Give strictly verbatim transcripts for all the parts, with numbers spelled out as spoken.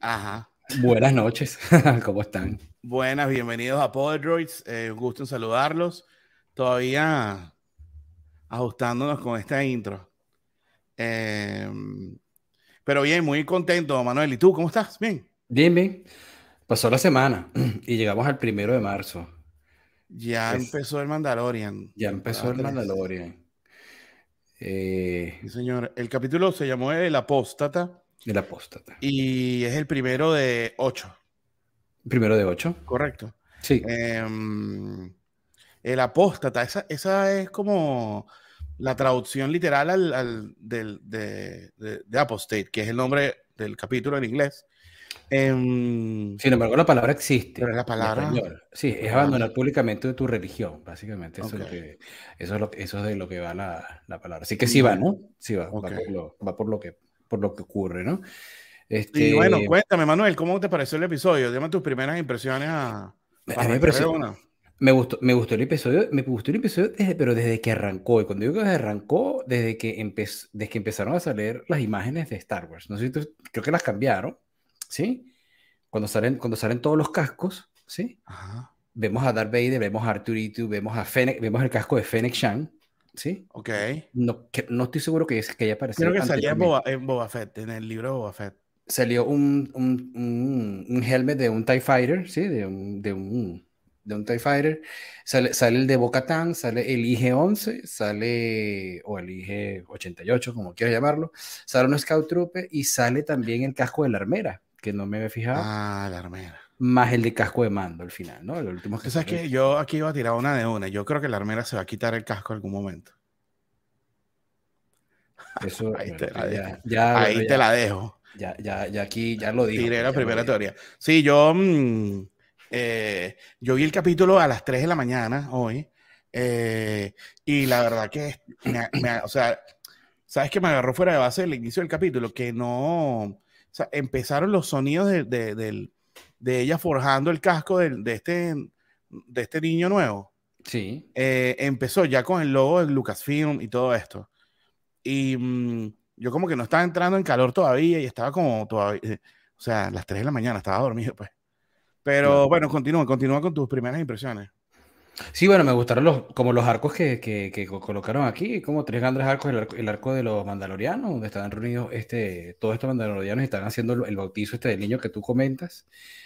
Ajá. Buenas noches, ¿cómo están? Buenas, bienvenidos a Podroids. Eh, un gusto en saludarlos. Todavía ajustándonos con esta intro. Eh, pero bien, muy contento, Manuel. ¿Y tú cómo estás? Bien. Bien, bien. Pasó la semana y llegamos al primero de marzo. Ya Es, empezó el Mandalorian, ya empezó temporada el tres. Mandalorian. Eh, Sí, señor. El capítulo se llamó El Apóstata el apóstata. y es el primero de ocho, Primero de ocho. correcto. Sí. Eh, el Apóstata, esa, esa es como la traducción literal al, al del, de, de, de Apostate, que es el nombre del capítulo en inglés. Em, Sin embargo, la palabra pero existe la en palabra, español. Sí, la es palabra, abandonar públicamente de tu religión, básicamente. Eso ok, es lo que, eso es lo, eso es de lo que va la, la palabra. Así que sí va, bueno, ¿no? Sí va, ok. va por lo, va por lo que, por lo que ocurre, ¿no? Y bueno, Este, cuéntame, Manuel, ¿cómo te pareció el episodio? Dime tus primeras impresiones a, a para mí me arrancar de pareció, una. Me gustó, me gustó el episodio, me gustó el episodio desde, pero desde que arrancó. Y cuando digo que desde arrancó, desde que, empe- desde que empezaron a salir las imágenes de Star Wars. No sé si tú- creo que las cambiaron, ¿sí? Cuando salen, cuando salen todos los cascos, ¿sí? Ajá, Vemos a Darth Vader, vemos a Arturito, vemos a Fennec, vemos el casco de Fennec Shand, ¿sí? ok. No, que, no estoy seguro que, es, que haya Creo aparecido que salía en Boba, anteriormente. en Boba Fett, en el libro de Boba Fett. Salió un, un, un, un helmet de un TIE Fighter, ¿sí? De un, de un, de un TIE Fighter. Sale, sale el de Bo-Katan, sale el I G once, sale, o el I G ochenta y ocho, como quieras llamarlo. Sale un Scout Trooper y sale también el casco de la armera, que no me había fijado, Ah, la armera. más el de casco de mando al final, ¿no? Los últimos que Tú sabes sale. que yo aquí iba a tirar una de una. Yo creo que la armera se va a quitar el casco en algún momento. Eso, Ahí bueno, te la ya, dejo. ya, bueno, Ahí te ya, la dejo. ya, ya, ya aquí ya lo dijo, Tiré pues la ya lo primera dijo. teoría. Sí, yo, mm, eh, yo vi el capítulo a las tres de la mañana hoy. eh, y la verdad que, me, me- o sea, ¿sabes que me agarró fuera de base el inicio del capítulo? Que no, o sea, empezaron los sonidos de, de, del- de ella forjando el casco del- de, este, de este niño nuevo. Sí. Eh, empezó ya con el logo de Lucasfilm y todo esto. Y mm, yo como que no estaba entrando en calor todavía y estaba como todavía, eh, o sea, las tres de la mañana estaba dormido, pues. Pero Claro. bueno, continúa, continúa con tus primeras impresiones. Sí, bueno, me gustaron los, como los arcos que, que, que co- colocaron aquí, como tres grandes arcos, el arco, el arco de los mandalorianos, donde estaban reunidos este, todos estos mandalorianos y están haciendo el, el bautizo este del niño que tú comentas.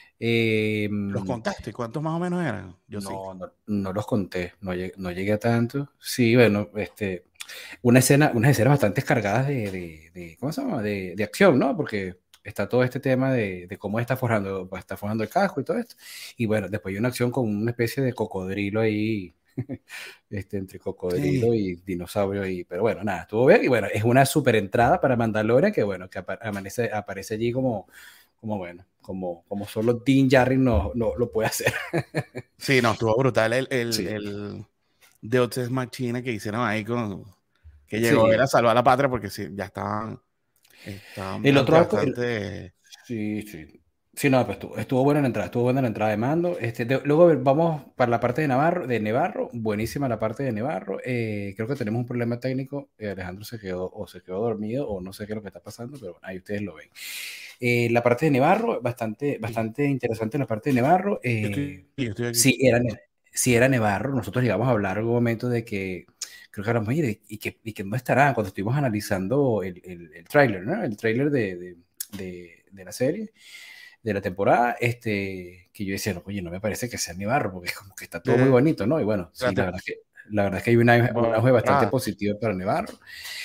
Eh, ¿Los contaste? ¿Cuántos más o menos eran? Yo sí. no, no, no los conté, no llegué, no llegué a tanto. Sí, bueno, este, una escena, unas escenas bastante cargadas de, de, de- ¿cómo se llama? De, de acción, ¿no? Porque está todo este tema de, de cómo está forjando, pues, está forjando el casco y todo esto. Y bueno, después hay una acción con una especie de cocodrilo ahí, este, entre cocodrilo Sí. y dinosaurio. Y, pero bueno, nada, estuvo bien. Y bueno, es una super entrada para Mandalorian que bueno, que apa- amanece, aparece allí como, como bueno, como, como solo Din Djarin no, no lo puede hacer. Sí, no, estuvo brutal el, el, Sí, el Deus Ex Machina que hicieron ahí con que llegó él a sí. salvar a la patria porque sí, ya estaban, estaban El bastante, otro arco, el, bastante. sí, sí. Sí, no, pues estuvo, estuvo buena la entrada, estuvo buena la entrada de mando. Este, de- luego a ver, vamos para la parte de Navarro, de Nevarro, buenísima la parte de Nevarro. Eh, creo que tenemos un problema técnico. eh, Alejandro se quedó o se quedó dormido o no sé qué es lo que está pasando, pero bueno, ahí ustedes lo ven. Eh, la parte de Nevarro, bastante, Sí, bastante interesante la parte de Nevarro. yo Eh, estoy, yo estoy aquí. sí, era, Ne- sí era Nevarro. Nosotros llegamos a hablar en algún momento de que, creo que hablamos, mire, y que, y que no estará cuando estuvimos analizando el, el, el tráiler, ¿no? El tráiler de, de, de, de la serie de la temporada, este, que yo decía, no, oye, no me parece que sea Nevarro, porque como que está todo muy De bonito, ¿no? Y bueno, la sí, la verdad es que, la verdad es que hay una, un auge bastante temporada. positivo para Nevarro.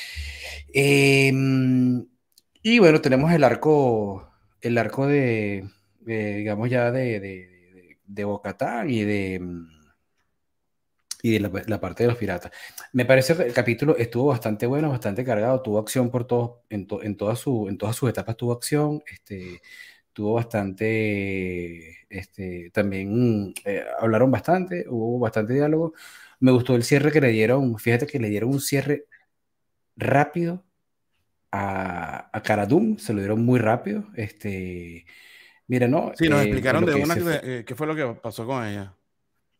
Eh, y bueno, tenemos el arco, el arco de, de, digamos ya de, de, de, de Bo-Katan y de, y de la, la, parte de los piratas. Me parece que el capítulo estuvo bastante bueno, bastante cargado, tuvo acción por todo, en, to, en, toda su, en todas sus etapas tuvo acción, este, tuvo bastante, este, también eh, hablaron bastante, hubo bastante diálogo. Me gustó el cierre que le dieron, fíjate que le dieron un cierre rápido a, a Cara Dune, se lo dieron muy rápido. Este, mira, no, Sí, nos eh, explicaron lo de que una se que, fue. eh, qué fue lo que pasó con ella.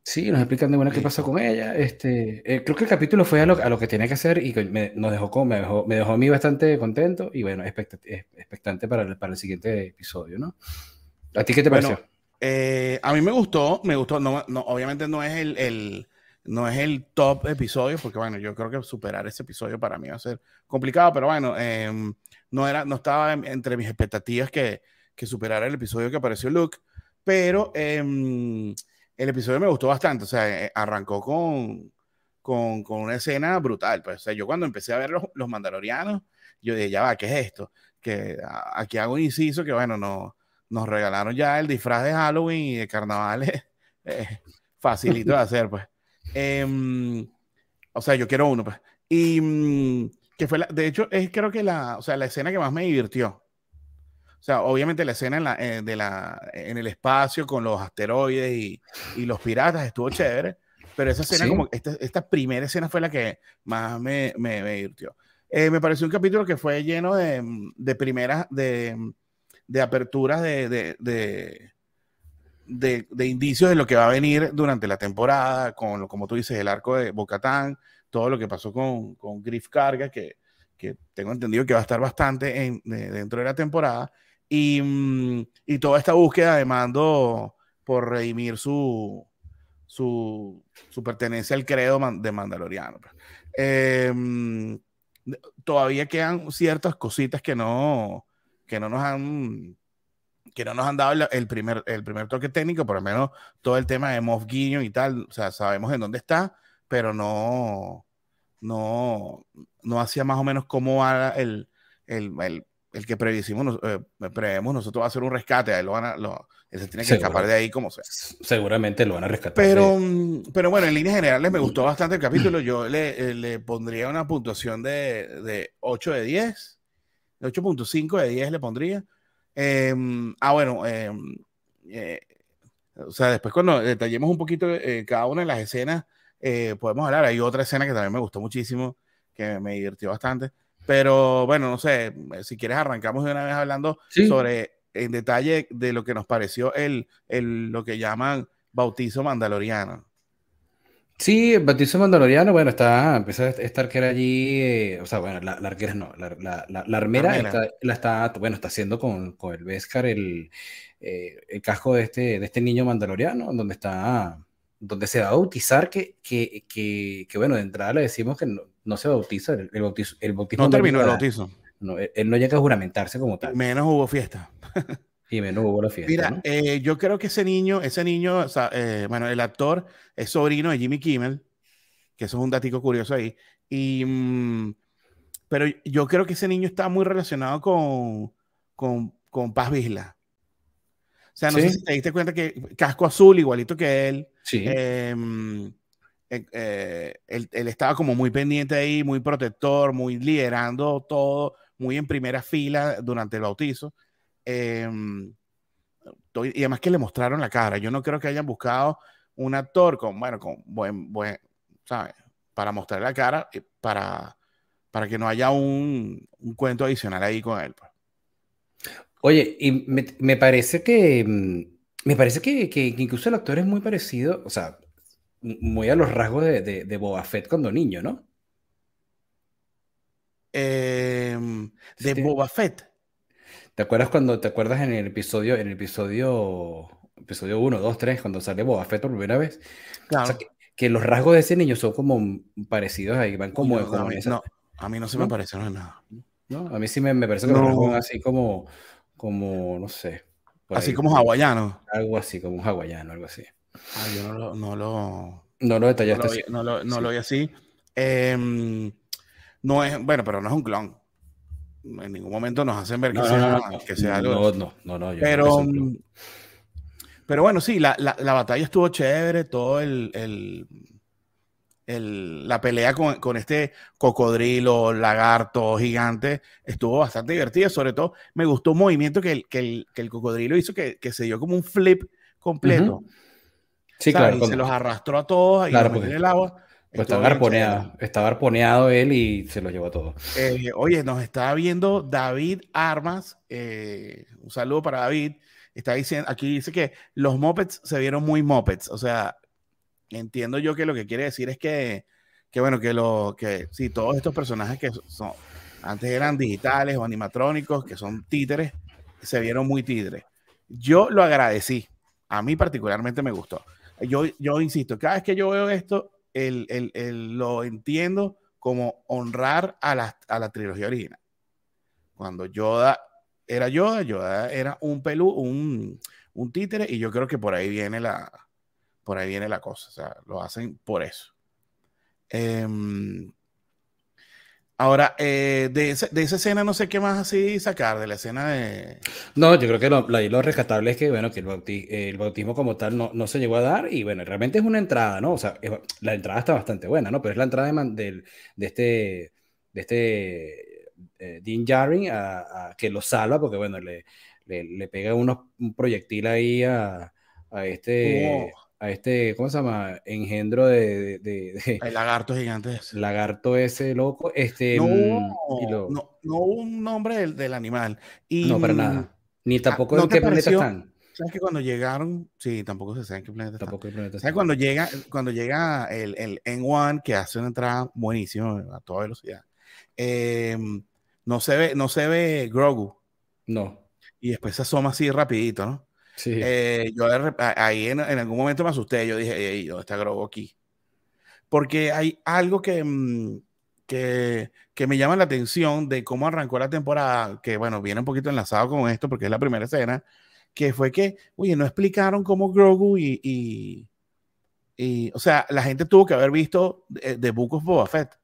Sí, nos explican de buena qué pasó Listo. con ella. Este, eh, creo que el capítulo fue a lo, a lo que tenía que hacer y que me, nos dejó, como- me dejó, me dejó a mí bastante contento y bueno, expecta- eh, expectante para el, para el siguiente episodio, ¿no? ¿A ti qué te Bueno, pareció? eh, a mí me gustó, me gustó, no, no, obviamente no es el, el- no es el top episodio, porque bueno, yo creo que superar ese episodio para mí va a ser complicado, pero bueno, em, no era, no estaba en- entre mis expectativas que, que superara el episodio que apareció Luke, pero em, el episodio me gustó bastante, o sea, eh, arrancó con, con, con una escena brutal, pues, o sea, yo cuando empecé a ver los, los Mandalorianos, yo dije, ya va, ¿qué es esto? Que a- aquí hago un inciso que bueno, no nos regalaron ya el disfraz de Halloween y de carnaval es eh, facilito de hacer, pues. Em, o sea, yo quiero uno, pues. Y mm, que fue la, de hecho, es creo que la, o sea, la escena que más me divirtió. O sea, obviamente la escena en, la, eh, de la, en el espacio con los asteroides y, y los piratas estuvo chévere, pero esa escena, Sí, como esta, esta primera escena fue la que más me, me, me divirtió. Eh, me pareció un capítulo que fue lleno de, de primeras, de, de aperturas de, de, de, de, de indicios de lo que va a venir durante la temporada, con, como tú dices, el arco de Bo-Katan, todo lo que pasó con, con Griff Karga, que, que tengo entendido que va a estar bastante en, de, dentro de la temporada, y, mm, y toda esta búsqueda de Mando por redimir su, su, su pertenencia al credo man, de Mandaloriano. Eh, todavía quedan ciertas cositas que no, que no nos han que no nos han dado el, el, primer, el primer toque técnico, por lo menos todo el tema de Moff Gideon y tal, o sea, sabemos en dónde está, pero no, no, no hacía más o menos cómo va el, el, el, el que previsimos, eh, prevemos nosotros va a hacer un rescate, él, lo van a, lo, él se tiene que escapar seguro. de ahí como sea. Seguramente lo van a rescatar Pero, de... pero bueno, en líneas generales me gustó bastante el capítulo. Yo le, eh, le pondría una puntuación de, de ocho de diez, de ocho punto cinco de diez le pondría. Eh, ah, bueno, eh, eh, o sea, después cuando detallemos un poquito eh, cada una de las escenas, eh, podemos hablar. Hay otra escena que también me gustó muchísimo, que me divirtió bastante. Pero bueno, no sé, si quieres arrancamos de una vez hablando Sí, sobre en detalle de lo que nos pareció el, el lo que llaman bautizo mandaloriano. sí, el bautizo mandaloriano, bueno, está, empieza esta arquera allí, eh, o sea, bueno, la, la arquera no, la, la, la, la armera Armera. está, la está, bueno, está haciendo con, con el Beskar el, eh, el casco de este, de este niño mandaloriano, donde está, donde se va a bautizar, que, que, que, que bueno, de entrada le decimos que no, no se bautiza, el, el, bautizo, el bautismo No no terminó el llega, bautizo. no, él, él no llega a juramentarse como Y tal, menos hubo fiesta. y menos hubo la fiesta, Mira, ¿no? eh, yo creo que ese niño, ese niño, o sea, eh, bueno, el actor es sobrino de Jimmy Kimmel, que eso es un datico curioso ahí. Y, mm, pero yo creo que ese niño está muy relacionado con, con, con Paz Vizla. O sea, no sé si Sí, te diste cuenta que Casco Azul, igualito que él, sí. eh, eh, eh, él, él estaba como muy pendiente ahí, muy protector, muy liderando todo, muy en primera fila durante el bautizo. Eh, y además que le mostraron la cara. Yo no creo que hayan buscado un actor con, bueno, con buen, buen, ¿sabes? Para mostrar la cara, eh, para, para que no haya un, un cuento adicional ahí con él, pues. Oye, y me, me parece que, mm, me parece que, que- que incluso el actor es muy parecido, o sea, m- muy a los rasgos de, de, de Boba Fett cuando niño, ¿no? Eh, Sí, de te, Boba Fett. ¿te acuerdas cuando, te acuerdas en el episodio, en el episodio, episodio uno, dos, tres, cuando sale Boba Fett por primera vez? O sea, Claro. que, que los rasgos de ese niño son como parecidos ahí, van Uy, yo, como, no, a como mí en esa, no, a mí no se me ¿no? parecieron en nada. ¿No? A mí sí me, me parece que los rasgos van No, así como, como, no sé, por así ahí, como hawaiano. algo así, como un hawaiano, algo así. Ah, yo no lo, no lo, No lo no lo, detallaste así. vi- no lo, no lo Sí. vi así. Em, no es, bueno, pero no es un clon. En ningún momento nos hacen ver que No, no, sea, no, no, que sea algo de no, eso. no, no, no, yo creo que es Pero, un club. mm, pero bueno, sí, la, la, la batalla estuvo chévere, todo el, el, el- la pelea con, con este cocodrilo, lagarto gigante, estuvo bastante divertida. Sobre todo, me gustó un movimiento que el, que el, que el cocodrilo hizo que, que se dio como un flip completo, Ujú. Sí, ¿sabes? claro, Y se cuando, los arrastró a todos y los claro, metió en porque el agua. pues Estuvo estaba bien chévere. arponeado, estaba arponeado él y se lo llevó todo. Eh, oye, nos está viendo David Armas. Eh, un saludo para David. Está diciendo, aquí dice que los mopeds se vieron muy mopeds. O sea, entiendo yo que lo que quiere decir es que, que bueno, que, lo, que sí, todos estos personajes que son, antes eran digitales o animatrónicos, que son títeres, se vieron muy títeres. Yo lo agradecí. A mí particularmente me gustó. Yo, yo insisto, cada vez que yo veo esto, el, el, el, lo entiendo como honrar a la, a la trilogía original. Cuando Yoda era Yoda, Yoda era un pelú, un, un títere, y yo creo que por ahí viene la, por ahí viene la cosa. O sea, lo hacen por eso. Eh, Ahora, eh, de, ese, de esa escena no sé qué más así sacar, de la escena de... No, yo creo que lo, lo, lo rescatable es que, bueno, que el, bauti el bautismo como tal no, no se llegó a dar y, bueno, realmente es una entrada, ¿no? O sea, es, la entrada está bastante buena, ¿no? Pero es la entrada de, man, de, de este, de este eh, Din Djarin a, a, que lo salva porque, bueno, le, le, le pega unos, un proyectil ahí a, a este... Oh, a este, ¿cómo se llama? Engendro de, de, de el lagarto gigante ese. lagarto ese loco, este, No mm, y hubo, lo... no, no hubo un nombre del, del animal. Y No, para mm, nada. Ni ah, tampoco ¿no en te qué planeta pareció? están. ¿Sabes que cuando llegaron? Sí, tampoco se sabe en qué planeta están. Tampoco en qué planeta ¿Sabes están. cuando llega, cuando llega el, el N uno que hace una entrada buenísima a toda velocidad? Eh, no se ve, no se ve Grogu. No. Y después se asoma así rapidito, ¿no? Sí. Eh, yo ahí en, en, algún momento me asusté, yo dije, hey, ¿dónde está Grogu aquí? Porque hay algo que, que, que me llama la atención de cómo arrancó la temporada, que bueno, viene un poquito enlazado con esto porque es la primera escena, que fue que, oye, no explicaron cómo Grogu y, y, y o sea, la gente tuvo que haber visto The Book of Boba Fett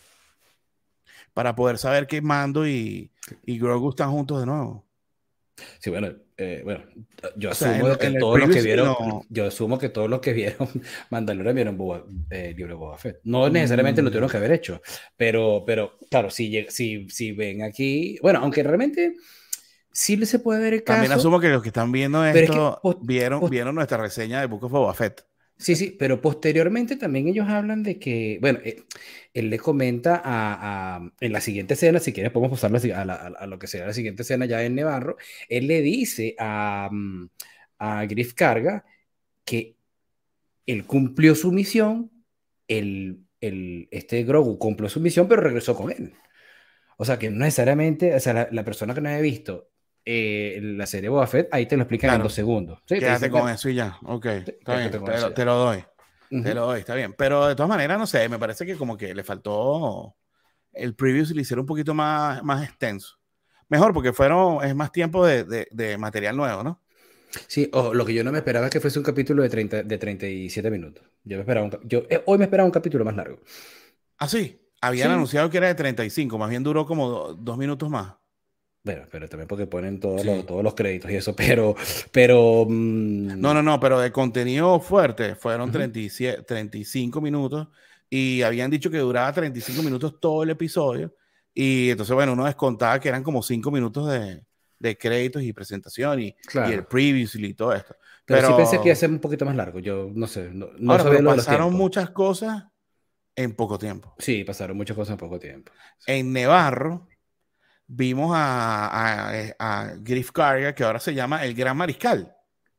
para poder saber que Mando y, y Grogu están juntos de nuevo. Sí, bueno, eh, bueno, yo O sea, asumo en, de que en el todos los que previous vieron, no. yo asumo que todos los que vieron Mandalorian vieron Boba, eh, el libro de Boba Fett. No necesariamente lo tuvieron Mm, que haber hecho, pero, pero claro, si, si, si ven aquí, bueno, aunque realmente sí se puede ver el también caso, asumo que los que están viendo pero es que esto post, vieron, post, vieron nuestra reseña de Book of Boba Fett. sí, sí, pero posteriormente también ellos hablan de que, bueno, eh, él le comenta a, a- en la siguiente escena, si quieres podemos pasarlo así a, la- a- a lo que será la siguiente escena ya en Nevarro, él le dice a, mm, a Griff Karga que él cumplió su misión, el, el, este Grogu cumplió su misión, pero regresó con él. O sea, que no necesariamente, o sea, la, la persona que no haya visto eh, la serie Boba Fett, ahí te lo explican en dos Claro, segundos. Sí, te quédate dicen, con bueno, eso y ya. Ok, sí, está quédate bien, con te eso lo, ya. te lo doy. Te Ujú. lo doy, está bien. Pero de todas maneras, no sé, me parece que como que le faltó el preview si le hicieron un poquito más, más extenso. Mejor porque fueron, es más tiempo de, de, de material nuevo, ¿no? Sí, o lo que yo no me esperaba es que fuese un capítulo de treinta de treinta y siete minutos. Yo me esperaba un, ca- yo, eh, hoy me esperaba un capítulo más largo. Ah, sí, habían Sí, anunciado que era de treinta y cinco, más bien duró como do- dos minutos más. bueno, pero también porque ponen todos los, Sí. todos los créditos y eso, pero, pero, No, mm, no, no, pero de contenido fuerte fueron ujú. treinta y siete, treinta y cinco minutos y habían dicho que duraba treinta y cinco minutos todo el episodio. Y entonces, bueno, uno descontaba que eran como cinco minutos de, de créditos y presentación y, y el Claro. preview y todo esto. Pero sí pensé que iba a Pero, ser un poquito más largo. Yo no sé, no, no ahora, sabía pero lo de los pasaron tiempos. muchas cosas en poco tiempo. Sí, pasaron muchas cosas en poco tiempo. Sí. En Nevarro vimos a, a, a Griff Karga, que ahora se llama el Gran Mariscal,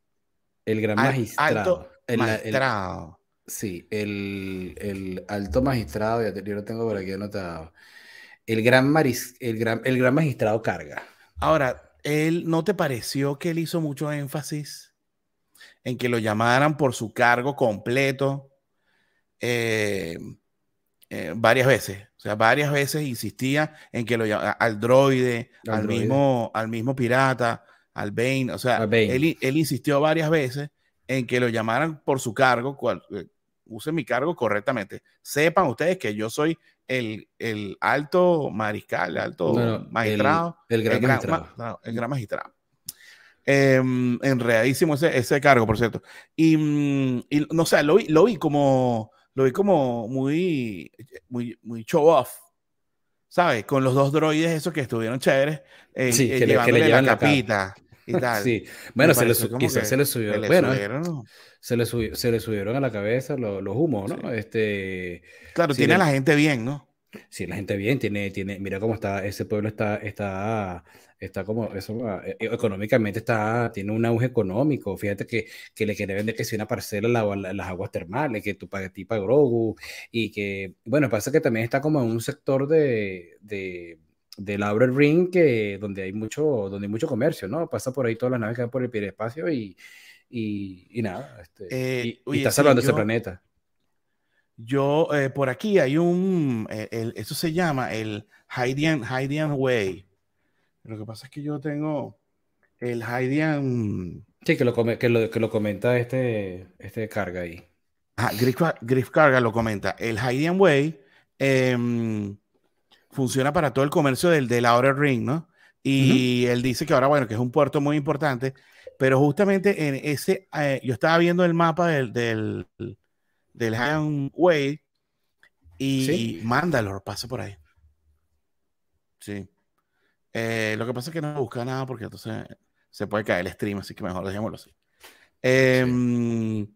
El gran al magistrado. alto El, el, magistrado. sí, el, el alto magistrado, ya te- yo lo tengo por aquí anotado. El gran, maris, el gran, el gran magistrado Carga. Ahora, él, ¿no te pareció que él hizo mucho énfasis en que lo llamaran por su cargo completo eh, eh, varias veces? O sea, varias veces insistía en que lo llamaran al droide, Al al droide. mismo, al mismo pirata, al Bane. O A sea, Bane. él, él insistió varias veces en que lo llamaran por su cargo, cual, eh, use mi cargo correctamente. Sepan ustedes que yo soy el, el alto mariscal, el No, alto no, el, magistrado, el el gran gran, ma, magistrado. no, el gran magistrado. Eh, enredadísimo ese, ese cargo, por cierto. Y, mm, y no sé, lo vi, lo vi como lo vi como muy, muy, muy show off, ¿sabes? Con los dos droides esos que estuvieron chéveres, eh, Sí, eh, que le, que le llevándole la llevan la capa. capita y tal. Sí, Me bueno, se le pareció su- como quizás se que le se subió, le bueno, subieron, ¿no? se le, subi- se le subieron a la cabeza lo- los humos, Sí. ¿no? Este, Claro, sí, tiene a la le, gente bien, ¿no? Sí, la gente bien, tiene, tiene, mira cómo está, ese pueblo está, está, está como, eso, ah, e- e- económicamente está, tiene un auge económico. Fíjate que, que le quiere vender que si una parcela en la- la- las aguas termales, que tú pagas tipo Grogu, y que, bueno, pasa que también está como en un sector de, de, del Outer Ring, que, donde hay mucho, donde hay mucho comercio, ¿no? Pasa por ahí todas las naves que van por el hiperespacio y, y, y nada, este, Eh, y, y oye, está sí, salvando ese yo, planeta. yo eh, por aquí hay un, eh, el- eso se llama el Hydian, Hydian Way. Lo que pasa es que yo tengo el Hydian, Sí, que lo, come- que lo, que lo comenta este, este carga ahí. ah, Griff, Griff Carga lo comenta, el Hydian Way em, funciona para todo el comercio del, del Outer Ring, ¿no? Ujú. Y él dice que ahora, bueno, que es un puerto muy importante, pero justamente en ese, eh, yo estaba viendo el mapa del, del, del Hydian Way y Sí. Mandalore pasa por ahí. Sí. Eh, lo que pasa es que no busca nada porque entonces se puede caer el stream, así que mejor dejémoslo así. Sí. Em,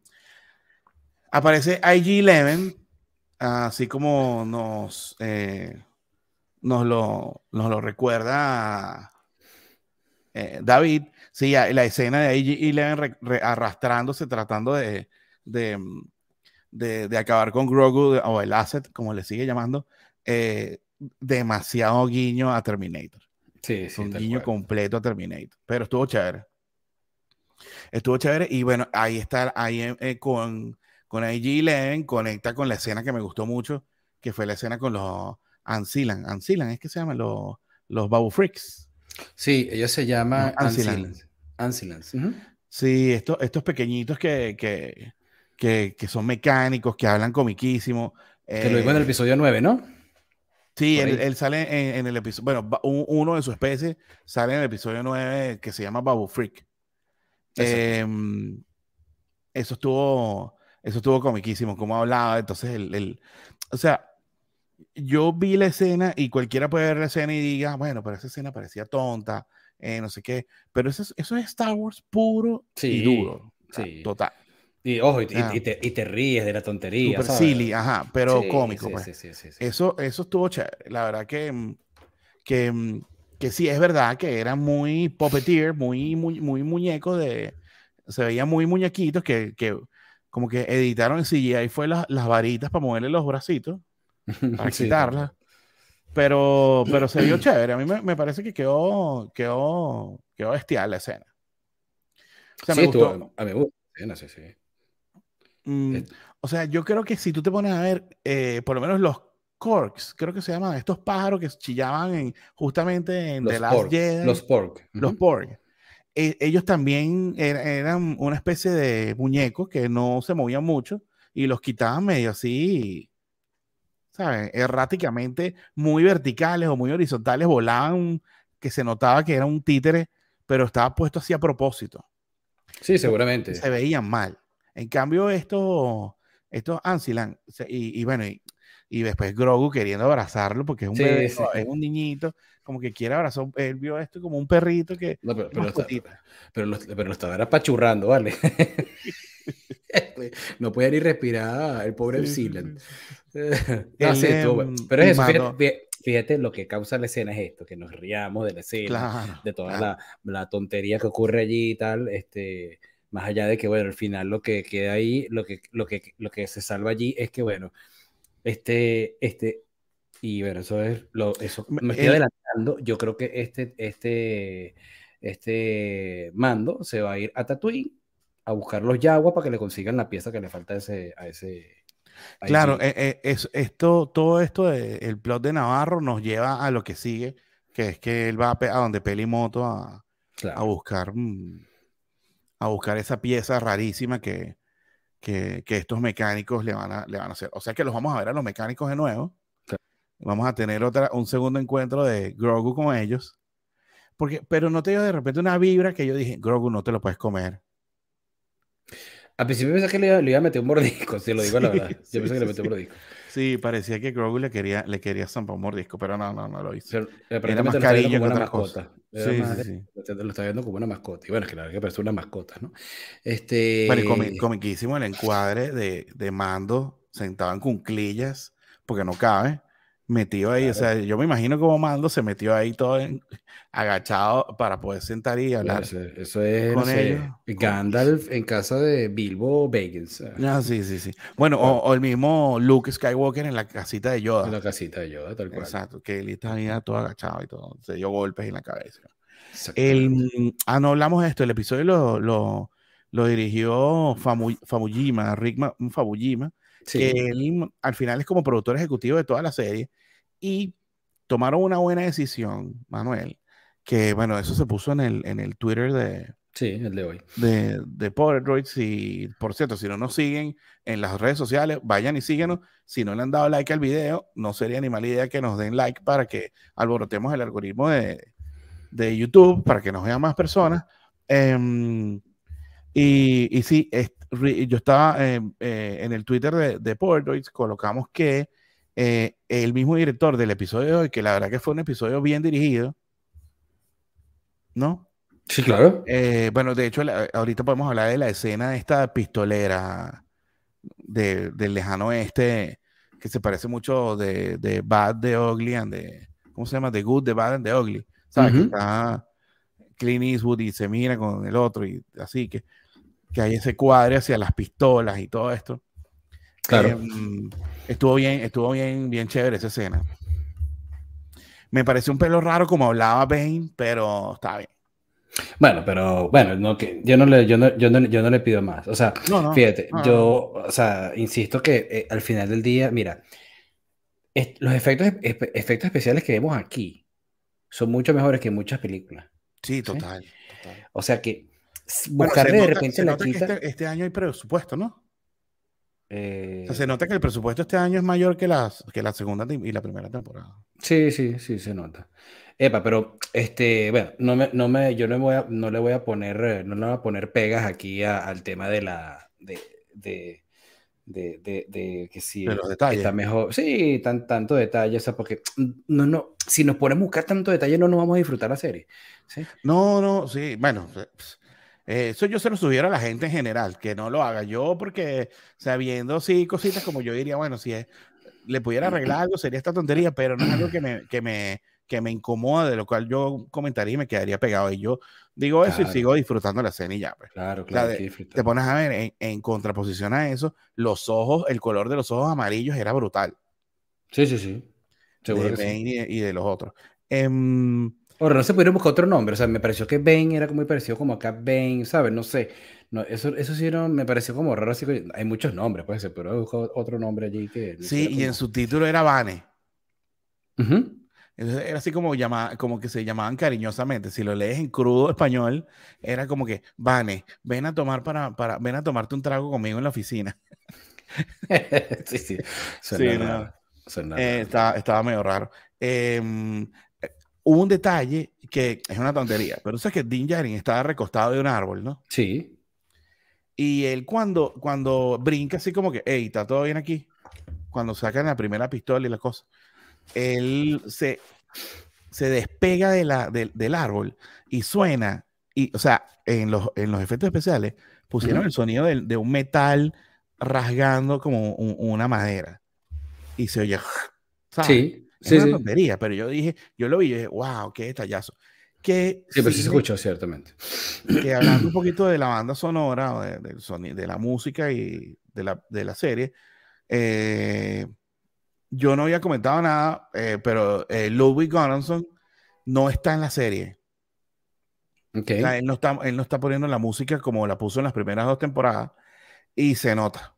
aparece I G once, así como nos, eh, nos, lo, nos lo recuerda eh, David. Sí, ya, la escena de I G once re- re- arrastrándose, tratando de, de, de- de acabar con Grogu, de- o el Asset, como le sigue llamando, eh, demasiado guiño a Terminator. Sí, Fue sí, un tal guiño cual. completo a Terminator, pero estuvo chévere. Estuvo chévere y bueno, ahí está, ahí eh, eh, con, con I G once conecta con la escena que me gustó mucho, que fue la escena con los Ancilan. Ancilan, es que se llaman los, los Babu Freaks. Sí, ellos se Los llaman Ancilan. Ancillans. Ancillans. Ujú. Sí, estos, estos pequeñitos que, que, que, que son mecánicos, que hablan comiquísimo. Que lo vimos en el Eh, episodio nueve, ¿no? sí, Por él, ahí. él sale en, en el episodio, bueno, ba- un- uno de su especie sale en el episodio nueve que se llama Babu Freak. Exacto. Em, eso estuvo, eso estuvo comiquísimo, como hablaba. Entonces, el, el- o sea, yo vi la escena y cualquiera puede ver la escena y diga, bueno, pero esa escena parecía tonta, eh, no sé qué, pero eso es, eso es Star Wars puro y duro, Sí, o sea, sí. total. Y ojo, y, O y- y sea, te, y te ríes de la tontería, super ¿sabes? silly, ajá, pero Sí, cómico, sí, pues. sí, sí, sí, sí. Eso, eso estuvo chévere. La verdad que, mm, que, mm, que sí es verdad que eran muy puppeteer, muy, muy, muy muñecos de, se veían muy muñequitos que, que como que editaron en C G I fue las, las varitas para moverle los bracitos, para Sí, tal quitarlas, cual. pero, pero se vio chévere. A mí me, me parece que quedó, quedó, quedó bestial la escena. O sea, me Sí, estuvo, a gustó. mí me gusta. Sí, no sé, sí. mm, Est- o sea, yo creo que si tú te pones a ver, eh, por lo menos los Korgs, creo que se llaman estos pájaros que chillaban en, justamente en The Los Last pork, los Jedi, pork. los Ujú. Porg. E- ellos también er- eran una especie de muñecos que no se movían mucho y los quitaban medio así, ¿sabes? Erráticamente, muy verticales o muy horizontales, volaban, que se notaba que era un títere, pero estaba puesto así a propósito. Sí, Entonces, seguramente. se veían mal. En cambio, estos, estos Ancilan, se- y, y bueno, y, y después Grogu queriendo abrazarlo porque es un bebé, Sí, sí. es un niñito, como que quiere abrazar, él vio esto como un perrito que, No, pero, pero, lo está- mascotita. pero, lo, pero lo estaba apachurrando, ¿vale? No puede ni respirar el pobre Sí, sí, Epsilon. sí, sí, sí. No, Él, sí, estuvo bueno. em, Pero y es eso, fíjate, mando, fíjate, fíjate lo que causa la escena es esto, que nos riamos de la escena, claro, de toda claro. la, la tontería que ocurre allí y tal, este, más allá de que, bueno, al final lo que queda ahí, lo que, lo que, lo que se salva allí es que, bueno, este, este, y bueno, eso es, lo, eso, me estoy El, adelantando, yo creo que este, este, este mando se va a ir a Tatooine a buscar los Yaguas para que le consigan la pieza que le falta a ese, a ese claro, I G. eh, eh, es, esto, todo esto del plot de Navarro nos lleva a lo que sigue, que es que él va a, pe- a donde Pelimoto a, a Claro. buscar, mm, a buscar esa pieza rarísima que, que, que estos mecánicos le van, a, le van a hacer. O sea que los vamos a ver a los mecánicos de nuevo. Claro. Vamos a tener otra, un segundo encuentro de Grogu con ellos. Porque, pero no te dio de repente una vibra que yo dije, Grogu, no te lo puedes comer. Al principio pensé que le iba, le iba a meter un mordisco, si lo digo la Sí, verdad. Yo sí, pensé que le sí, metí un sí. mordisco. Sí, parecía que Grogu le quería, le quería zampar un mordisco, pero no, no, no lo hizo. Pero Era más aparentemente lo está viendo cariño como que una otra cosa. mascota. Era Sí, más sí, de- sí. lo está viendo como una mascota. Y bueno, es claro que parece una mascota, ¿no? Bueno, y comi- Este. comiquísimo el encuadre de, de Mando sentado en cunclillas, porque no cabe. metido ahí. O Claro, sea, yo me imagino cómo Mando se metió ahí todo en- agachado para poder sentar y claro, hablar eso, eso es, no con ellos. sé, Con- Gandalf en casa de Bilbo Baggins, ah, Ah, sí, sí, sí. Bueno, o, claro, o el mismo Luke Skywalker en la casita de en la Yoda. casita de Yoda, tal cual. Exacto, que él está ahí todo agachado y todo. Se dio golpes en la cabeza. El, Exactamente. mm, ah, no hablamos de esto. El episodio lo, lo, lo dirigió Famu, Famujima, Rick Ma- Famujima, que Sí, él mm, al final es como productor ejecutivo de toda la serie. Y tomaron una buena decisión, Manuel, que bueno, eso se puso en el, en el Twitter de, sí, el de hoy. de, de Power Droids. Y por cierto, si no nos siguen en las redes sociales, vayan y síguenos. Si no le han dado like al video, no sería ni mala idea que nos den like para que alborotemos el algoritmo de, de YouTube, para que nos vean más personas. Em, y, y sí, es- ri- yo estaba em, eh, en el Twitter de, de Power Droids, colocamos que eh, el mismo director del episodio de hoy, que la verdad que fue un episodio bien dirigido, ¿no? Sí, claro. Eh, bueno, de hecho, la- ahorita podemos hablar de la escena de esta pistolera de, del lejano oeste, que se parece mucho de, de Bad, de Ugly, and de, ¿cómo se llama? The Good, The Bad, and The Ugly. ¿Sabes? Que Ujú, está Clint Eastwood y se mira con el otro, y así que, que hay ese cuadre hacia las pistolas y todo esto. Eh, claro. estuvo bien, estuvo bien, bien chévere esa escena. Me pareció un pelo raro como hablaba Bane, pero está bien. Bueno, pero bueno, no, que yo no le, yo no, yo no, yo no le pido más. O sea, No, no, fíjate, no, no, no. yo, o sea, insisto que eh, al final del día, mira, es- los efectos, espe- efectos especiales que vemos aquí son mucho mejores que muchas películas, Sí, ¿sí? total, total. O sea que s- Bueno, se buscarle de nota, repente se la nota que quita. este, este año hay presupuesto, ¿no? O sea, se eh, nota que el presupuesto este año es mayor que, las, que la segunda tem- y la primera temporada. sí, sí, sí, se nota. Epa, pero este, bueno, no me, no me, yo no me voy a, no le voy a poner, eh, no le voy a poner pegas aquí a- al tema de la, de, de, de, de, de que De si los está detalles. mejor, sí, tan, tanto detalle, o sea, porque no, no, si nos ponemos a buscar tanto detalle no nos vamos a disfrutar la serie, ¿sí? No, no, sí, bueno, eh, eso yo se lo sugiero a la gente en general, que no lo haga yo, porque sabiendo sí cositas como yo diría, bueno, si es- le pudiera arreglar algo sería esta tontería, pero no es algo que me, que me, que me incomoda, de lo cual yo comentaría y me quedaría pegado. Y yo digo eso y Claro, sigo disfrutando la escena y ya, pues. claro, O sea, claro, hay que de- te disfrutar. pones a ver en, en contraposición a eso, los ojos, el color de los ojos amarillos era brutal, Sí, sí, sí, seguro de que Bane sí. y de, y de los otros. Em, Ahora, no se pudieron buscar otro nombre, o sea, me pareció que Bane era como muy parecido como acá Bane, ¿sabes? No sé, no, eso, eso sí no, me pareció como raro, así que hay muchos nombres, pues se puede buscar otro nombre allí que no sí, hiciera y en como... su título era Vane. Ujú. Entonces era así como, llama, como que se llamaban cariñosamente. Si lo lees en crudo español, era como que, Vane, ven a tomar para, para, ven a tomarte un trago conmigo en la oficina. Sí, sí, suena Sí, no. raro, suena Eh, raro. estaba, estaba medio raro. Em, eh, hubo un detalle que es una tontería, pero sabes que Din Djarin estaba recostado de un árbol, ¿no? Sí, Y él cuando, cuando brinca así como que, hey, ¿está todo bien aquí? Cuando sacan la primera pistola y la cosa, él se, se despega de la, del del árbol y suena, y, o sea, en los, en los efectos especiales pusieron el ujú. sonido de, de un metal rasgando como un- una madera y se oye, ¿sabes? Sí, Es sí, una sí. tontería, pero yo dije, yo lo vi y dije, wow, qué detallazo. Que Sí, pero sí sí, se me- escuchó, ciertamente. que hablando un poquito de la banda sonora, o de, del soni- de la música y de la, de la serie, eh, yo no había comentado nada, eh, pero eh, Ludwig Göransson no está en la serie. Ok. O sea, él no está, él no está poniendo la música como la puso en las primeras dos temporadas y se nota,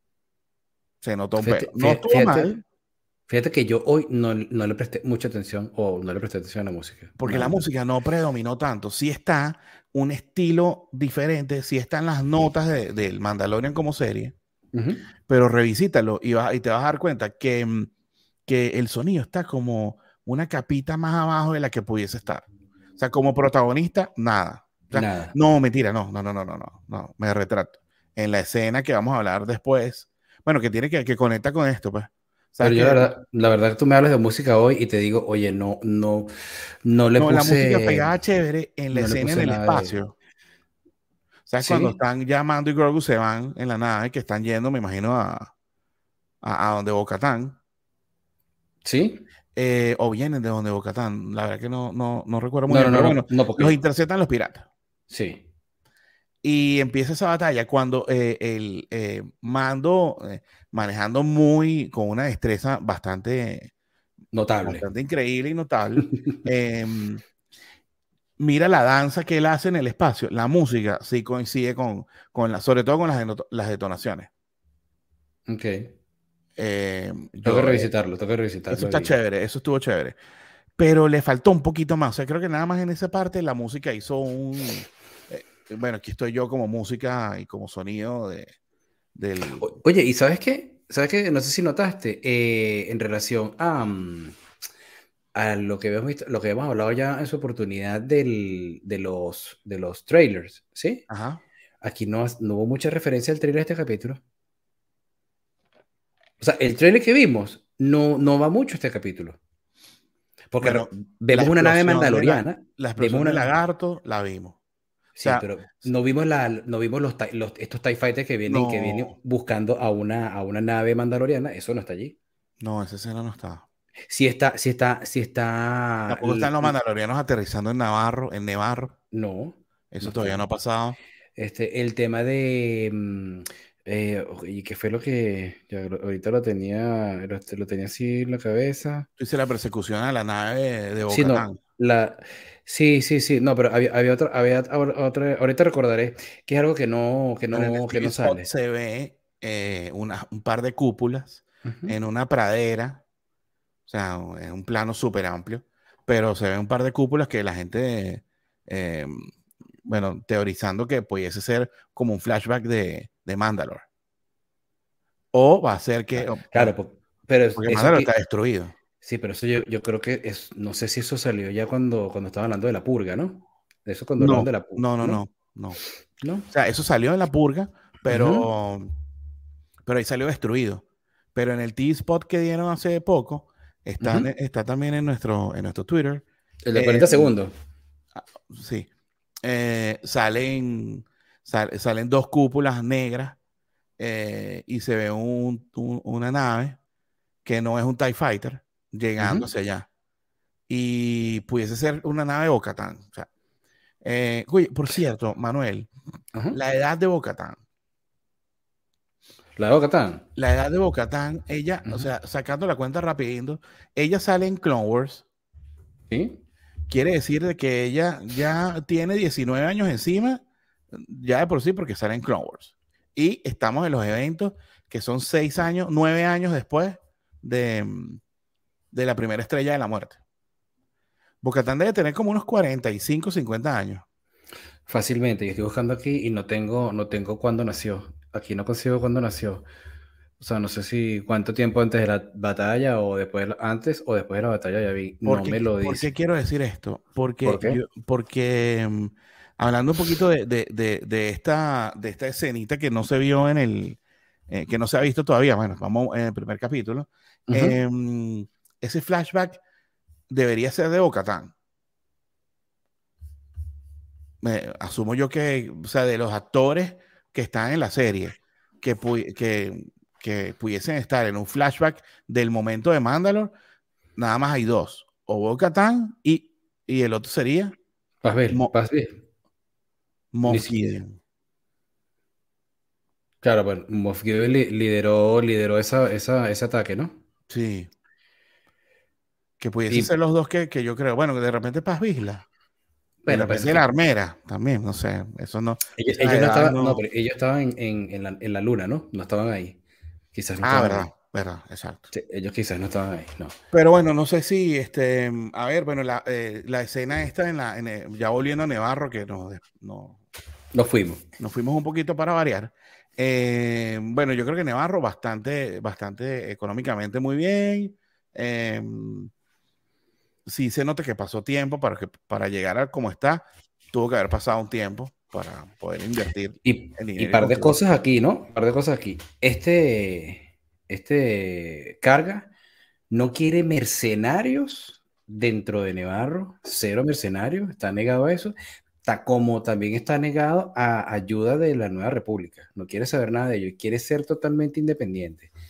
se nota un pelo. Fíjate, No fíjate, estuvo fíjate, mal, fíjate que yo hoy no, no le presté mucha atención o no le presté atención a la música. porque la Nada. música no predominó tanto. Sí está un estilo diferente, sí están las notas de- del Mandalorian como serie, Ujú. pero revisítalo y, vas- y te vas a dar cuenta que, mm, que el sonido está como una capita más abajo de la que pudiese estar. O sea, como protagonista, nada. O sea, Nada. no, mentira, no, no, no, no, no, no, no, me retrato. En la escena que vamos a hablar después, bueno, que tiene que, que conecta con esto, pues. Pero Sabes yo la que verdad, la verdad que tú me hablas de música hoy y te digo, oye, no, no, no le no, la música puse, pegaba chévere en la no le escena en puse el nada de. espacio. ¿Sabes? Cuando Sí, están llamando y Grogu se van en la nave, que están yendo, me imagino, a, a, a donde Bo-Katan. ¿Sí? Eh, o vienen de donde Bocatán. La verdad que no, no, no recuerdo muy No, no, bien, no, pero no, bueno, no, los porque interceptan los piratas. sí. Y empieza esa batalla cuando eh, el eh, mando, eh, manejando muy, con una destreza bastante, Notable. bastante increíble y notable, em, mira la danza que él hace en el espacio. La música sí coincide con, con la, sobre todo con las, denoto- las detonaciones. Ok. Em, Tengo que yo, eh, revisitarlo, tengo que eso revisitarlo está y... chévere, eso estuvo chévere. Pero le faltó un poquito más. O sea, creo que nada más en esa parte la música hizo un... eh, bueno, aquí estoy yo como música y como sonido de, del... O- Oye, ¿y sabes qué? ¿Sabes qué? No sé si notaste, eh, en relación a, mm, a lo que habíamos visto, lo que habíamos hablado ya en su oportunidad del, de los, de los trailers, ¿sí? Ajá. Aquí no, has- no hubo mucha referencia al trailer de este capítulo. O sea, el trailer que vimos no, no va mucho a este capítulo. Porque re- Bueno, la vemos una nave explosión de la, mandaloriana, la vemos explosión del una... lagarto, la vimos. O Sí, sea, pero no vimos, la, no vimos los, tie- los- estos TIE Fighters que vienen, que vienen no, buscando a una, a una nave mandaloriana. Eso no está allí. no, esa escena no está. Si está, si está, si está... Tampoco están l- los l- mandalorianos aterrizando en Navarro, en Nevarro. No, no Eso todavía no ha están. pasado. Este, el tema de... mm, eh, ¿y qué fue lo que... ya lo- ahorita lo tenía, lo, lo tenía así en la cabeza. Dice la persecución a la nave de, de Sí, Bocatán. no, la... Sí, sí, sí, no, pero había, había otra, había ahor- otra, ahorita recordaré que es algo que no, que Bueno, en el no, que no T V spot sale. se ve eh, una- un par de cúpulas Ujú. en una pradera. O sea, es un plano súper amplio. Pero se ve un par de cúpulas que la gente, eh, bueno, teorizando que pudiese ser como un flashback de, de Mandalore. O va a ser que, Ah, o- bueno, claro, po- pero es- porque eso Mandalore está que, destruido. sí, pero eso yo, yo creo que es, no sé si eso salió ya cuando, cuando estaban hablando de la purga, ¿no? De eso cuando hablaban No, de la purga, no, no, ¿no? no, no. O ¿No? sea, eso salió en la purga, Ujú, pero, pero ahí salió destruido. Pero en el T-Spot que dieron hace poco, está, ujú. está también en nuestro, en nuestro Twitter. El de eh, cuarenta segundos. sí, eh, salen, sal- salen dos cúpulas negras eh, y se ve un- un- una nave que no es un TIE Fighter llegando Ujú, hacia allá. Y pudiese ser una nave de Bocatán. O sea, eh, oye, por cierto, Manuel, ajá. la edad de Bocatán. La de Bo-Katan. La edad de Bocatán, ella, o Ujú, sea, sacando la cuenta rapidito, ella sale en Clone Wars. sí. Quiere decir de que ella ya tiene diecinueve años encima, ya de por sí, porque sale en Clone Wars. Y estamos en los eventos que son seis años, nueve años después de, de la primera estrella de la muerte. Bocatán debe tener como unos cuarenta y cinco, cincuenta años. Fácilmente. Yo estoy buscando aquí y no tengo, no tengo cuándo nació. Aquí no consigo cuándo nació. O sea, no sé si cuánto tiempo antes de la batalla o después, de la- antes o después de la batalla ya vi. ¿Por No qué, me lo por qué dice. quiero decir esto? Porque, ¿Por qué? yo, porque mm, hablando un poquito de, de- de- de esta, de esta escenita que no se vio en el, eh, que no se ha visto todavía, bueno, vamos en el primer capítulo, Ujú, em, ese flashback debería ser de Bocatán. Me- asumo yo que, o sea, de los actores que están en la serie, que, pu- que, que pudiesen estar en un flashback del momento de Mandalore, nada más hay dos, o Bo-Katan y, y el otro sería vas a ver, Mo- vas a ver. Ni Moff siquiera. Gideon. Claro, bueno, Moff Gideon li- lideró, lideró esa, esa, ese ataque, ¿no? Sí, que pudiesen ser Y los dos que, que yo creo, bueno, que de repente Paz Vizla, de bueno, pero es repente la que armera, también, no sé, eso no, ellos, esas ellos no edades estaban, no, no. pero ellos estaban en, en, en la, en la luna, ¿no? No estaban ahí. Quizás no Ah, estaban verdad, ahí. verdad, exacto. Sí, ellos quizás no estaban ahí, no. Pero bueno, no sé si, este, a ver, bueno, la, eh, la escena esta en la, en el- ya volviendo a Nevarro, que nos, no, Nos fuimos. nos fuimos un poquito para variar. Eh, bueno, yo creo que Nevarro bastante, bastante económicamente muy bien. Eh, sí se nota que pasó tiempo para, que, para llegar a como está, tuvo que haber pasado un tiempo para poder invertir Y, el y dinero y par de construir. cosas aquí, ¿no? Par de cosas aquí. Este, este carga no quiere mercenarios dentro de Nevarro, cero mercenarios, está negado a eso, está como también está negado a ayuda de la Nueva República, no quiere saber nada de ello, quiere ser totalmente independiente.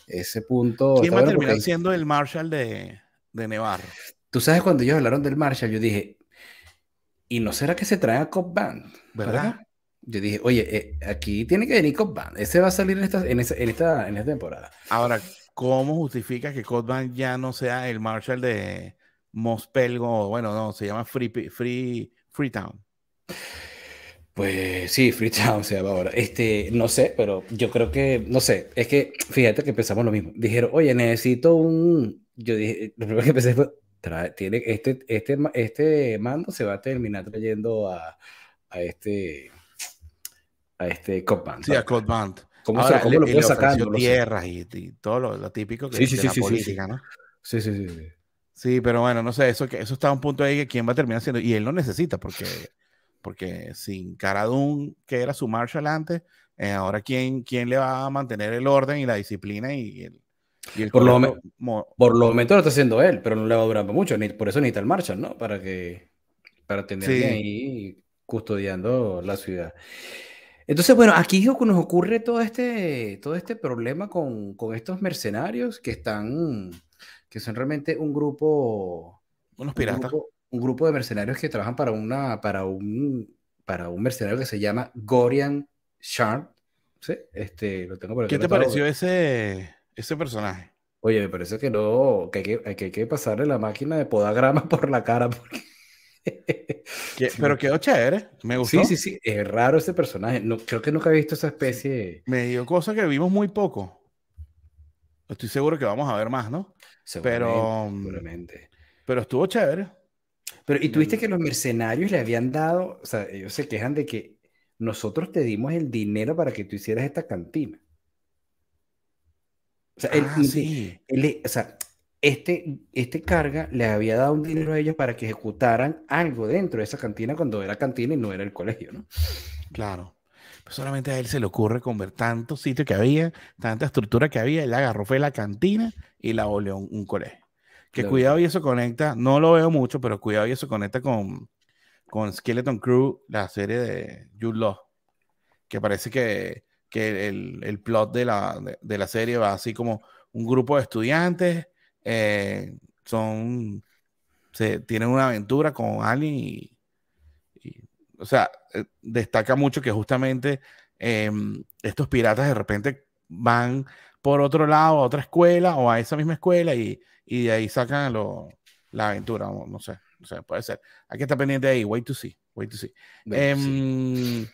Ese punto ¿Quién está va a bueno terminar porque siendo el Marshall de, de Nevarro? tú sabes cuando ellos hablaron del Marshall, yo dije, ¿y no será que se trae a Cobb Band para ¿Verdad? acá? Yo dije, oye, eh, aquí tiene que venir Cobb Band. Ese va a salir en esta, en esa- en esta, en esta temporada. Ahora, ¿cómo justifica que Codman ya no sea el Marshall de Mospelgo? Bueno, no, se llama Free, Pi- Free, Freetown. Pues sí, Freetown se llama ahora. Este, no sé, pero yo creo que, no sé, es que fíjate que pensamos lo mismo. Dijeron, oye, necesito un. Yo dije, lo primero que pensé fue, trae- tiene, este, este, ma- este mando se va a terminar trayendo a, a este, a este Cobb Band Sí, para a Claude acá. Band. ¿Cómo se lo, Ahora, le, cómo lo y puedo le sacar? ofreció No lo sé. tierras y, y todo lo, lo típico Sí, que, sí, de sí, la sí, sí, sí. política, ¿no? Sí, sí, sí, sí. Sí, pero bueno, no sé, eso, que, eso está a un punto ahí que quién va a terminar siendo. Y él no necesita, porque, porque sin Cara Dune, que era su Marshall antes, eh, ahora quién, quién le va a mantener el orden y la disciplina y el, y el Por lo, correcto. me- mo- por lo momento lo está haciendo él, pero no le va a durar mucho. Ni, por eso necesita el Marshall, ¿no? Para que, para tener a alguien Sí, ahí custodiando la ciudad. Entonces, bueno, aquí es lo que nos ocurre todo este, todo este problema con, con estos mercenarios que están, que son realmente un grupo, unos un piratas. grupo, un grupo de mercenarios que trabajan para una, para un, para un mercenario que se llama Gorian Sharp. ¿Sí? Este, lo tengo por aquí ¿Qué te anotado. pareció ese, ese personaje? Oye, me parece que no, que hay que, que hay que pasarle la máquina de podagrama por la cara porque Que- pero quedó chévere, me sí, sí, gustó. sí, es raro ese personaje. No, creo que nunca he visto esa Sí. especie, Me dio cosa que vimos muy poco. Estoy seguro que vamos a ver más, ¿no? seguramente, Pero, mm, seguramente. pero estuvo chévere. Pero, y tuviste que El- los mercenarios le habían dado, o sea, ellos se quejan de que nosotros te dimos el dinero para que tú hicieras esta cantina. O sea, él, Ah, no te- sí, él le- o sea, este, este carga le había dado un dinero a ellos para que ejecutaran algo dentro de esa cantina cuando era cantina y no era el colegio, ¿no? claro. Pues solamente a él se le ocurre comer tantos sitios que había, tanta estructura que había. Él agarró, fue la cantina y la volvió un, un colegio. Que Lo cuidado vio. y eso conecta, no lo veo mucho, pero cuidado y eso conecta con, con Skeleton Crew, la serie de Jude Law, que parece que, que el, el plot de la, de, de la serie va así como un grupo de estudiantes, eh, son, se, tienen una aventura con alguien y, y, o sea, eh, destaca mucho que justamente eh, estos piratas de repente van por otro lado a otra escuela o a esa misma escuela y, y de ahí sacan lo, la aventura, no, no sé, no sé, puede ser. Hay que estar pendiente ahí, wait to see, wait to see. Bueno, sí. Eh,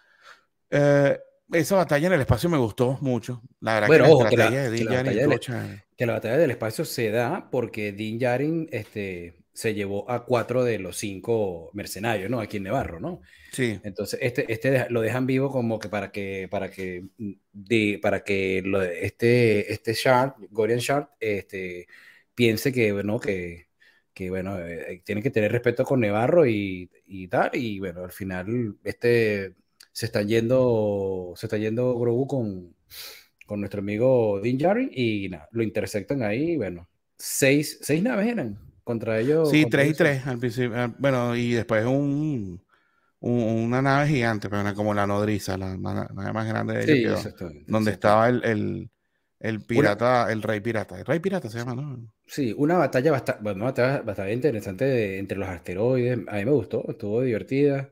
eh, esa batalla en el espacio me gustó mucho. La verdad que Bueno, la ojo, que la, estrategia de que Din la Djarin batalla estuvo del, chévere. que la batalla del espacio se da porque Din Djarin este, se llevó a cuatro de los cinco mercenarios, ¿no? Aquí en Nevarro, ¿no? Sí, Entonces, este, este deja- lo dejan vivo como que para que, para que, mm, de, para que lo, este, este Sharp, Gorian Sharp, este, piense que, bueno, que, que bueno, eh, tiene que tener respeto con Nevarro y, y tal, y bueno, al final, este, se está yendo, se está yendo Grogu con, con nuestro amigo Din Djarin y nada, lo intersectan ahí, y bueno, seis, seis naves eran contra ellos, sí, contra tres y ellos solo. tres al principio. ah, Bueno, y después un, un- una nave gigante, pero una como la nodriza, la, ma- nave más grande de ellos Sí, quedó. exactamente, Donde estaba exactamente. el, el, el Una, pirata, el rey pirata. El rey pirata se llama, ¿no? Sí, una batalla bastante, bueno, una batalla bastante interesante de- entre los asteroides. A mí me gustó, estuvo divertida.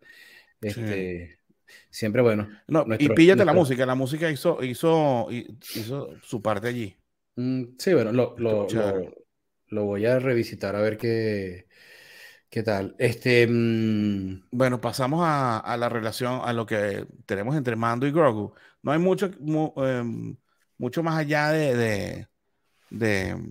Sí. Este, siempre, bueno, No, y nuestro, píllate la nuestro, música. La música hizo, hizo, hi- hizo su parte allí. mm, sí, bueno, lo, Estuvo lo, chévere. lo, lo voy a revisitar a ver qué, qué tal. Este, mm, Bueno, pasamos a, a la relación, a lo que tenemos entre Mando y Grogu. No hay mucho, mu- em, mucho más allá de, de, de,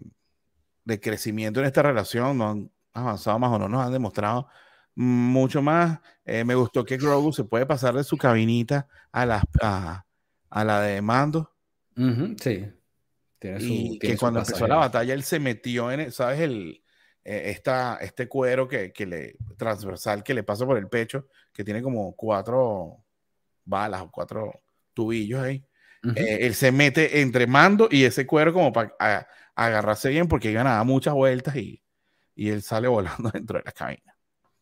de crecimiento en esta relación. No han avanzado más o no nos han demostrado mucho más. Eh, me gustó que Grogu se puede pasar de su cabinita a la, a, a la de Mando ujú, sí, tiene su, y que tiene su cuando empezó pasaje la ahí. batalla él se metió en, el- ¿sabes? El, eh, esta, este cuero que, que le, transversal que le pasa por el pecho, que tiene como cuatro balas o cuatro tubillos ahí. Ujú, Eh, él se mete entre Mando y ese cuero como para agarrarse bien porque iban a dar muchas vueltas y, y él sale volando dentro de la cabina.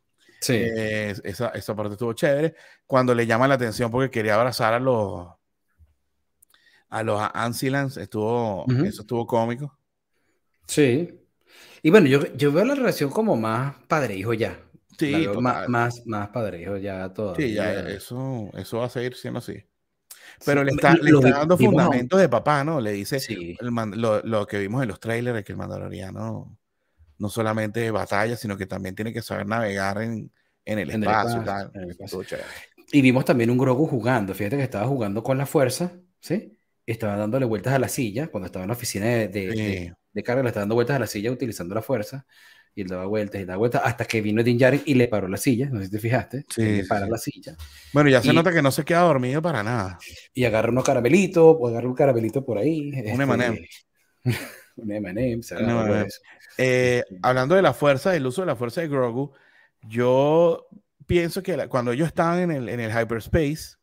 sí, Eh, esa, esa parte estuvo chévere. Cuando le llama la atención porque quería abrazar a los a los Ancillans, estuvo, Ujú. eso estuvo cómico. Sí. Y bueno, yo, yo veo la relación como más padre-hijo ya. La Sí, veo más, total. más, más padre-hijo ya Sí, ya, todavía. eso, eso va a seguir siendo así. Pero Sí, le me- está, le lo está vi- dando vimos a un... fundamentos de papá, ¿no? Le dice Sí, el man- lo, lo que vimos en los trailers, de que el mandaloriano no solamente batalla, sino que también tiene que saber navegar en, en el en el espacio y espacio, tal. en el Eso espacio. estuvo chévere. Y vimos también un Grogu jugando. Fíjate que estaba jugando con la fuerza, ¿sí? Estaba dándole vueltas a la silla. Cuando estaba en la oficina de, de, Sí, de, de carga, le estaba dando vueltas a la silla utilizando la fuerza. Y él daba vueltas y daba vueltas hasta que vino Din Djarin y le paró la silla. No sé si te fijaste. Él sí, le sí, para sí. la silla Bueno, ya se y, nota que no se queda dormido para nada. y agarra unos caramelitos, o agarra un caramelito por ahí. Un M and M. Este, un M and M, se Un agarra algo de M and M. eso. Eh, Este, hablando de la fuerza, del uso de la fuerza de Grogu, yo pienso que la- cuando ellos estaban en el, en el hyperspace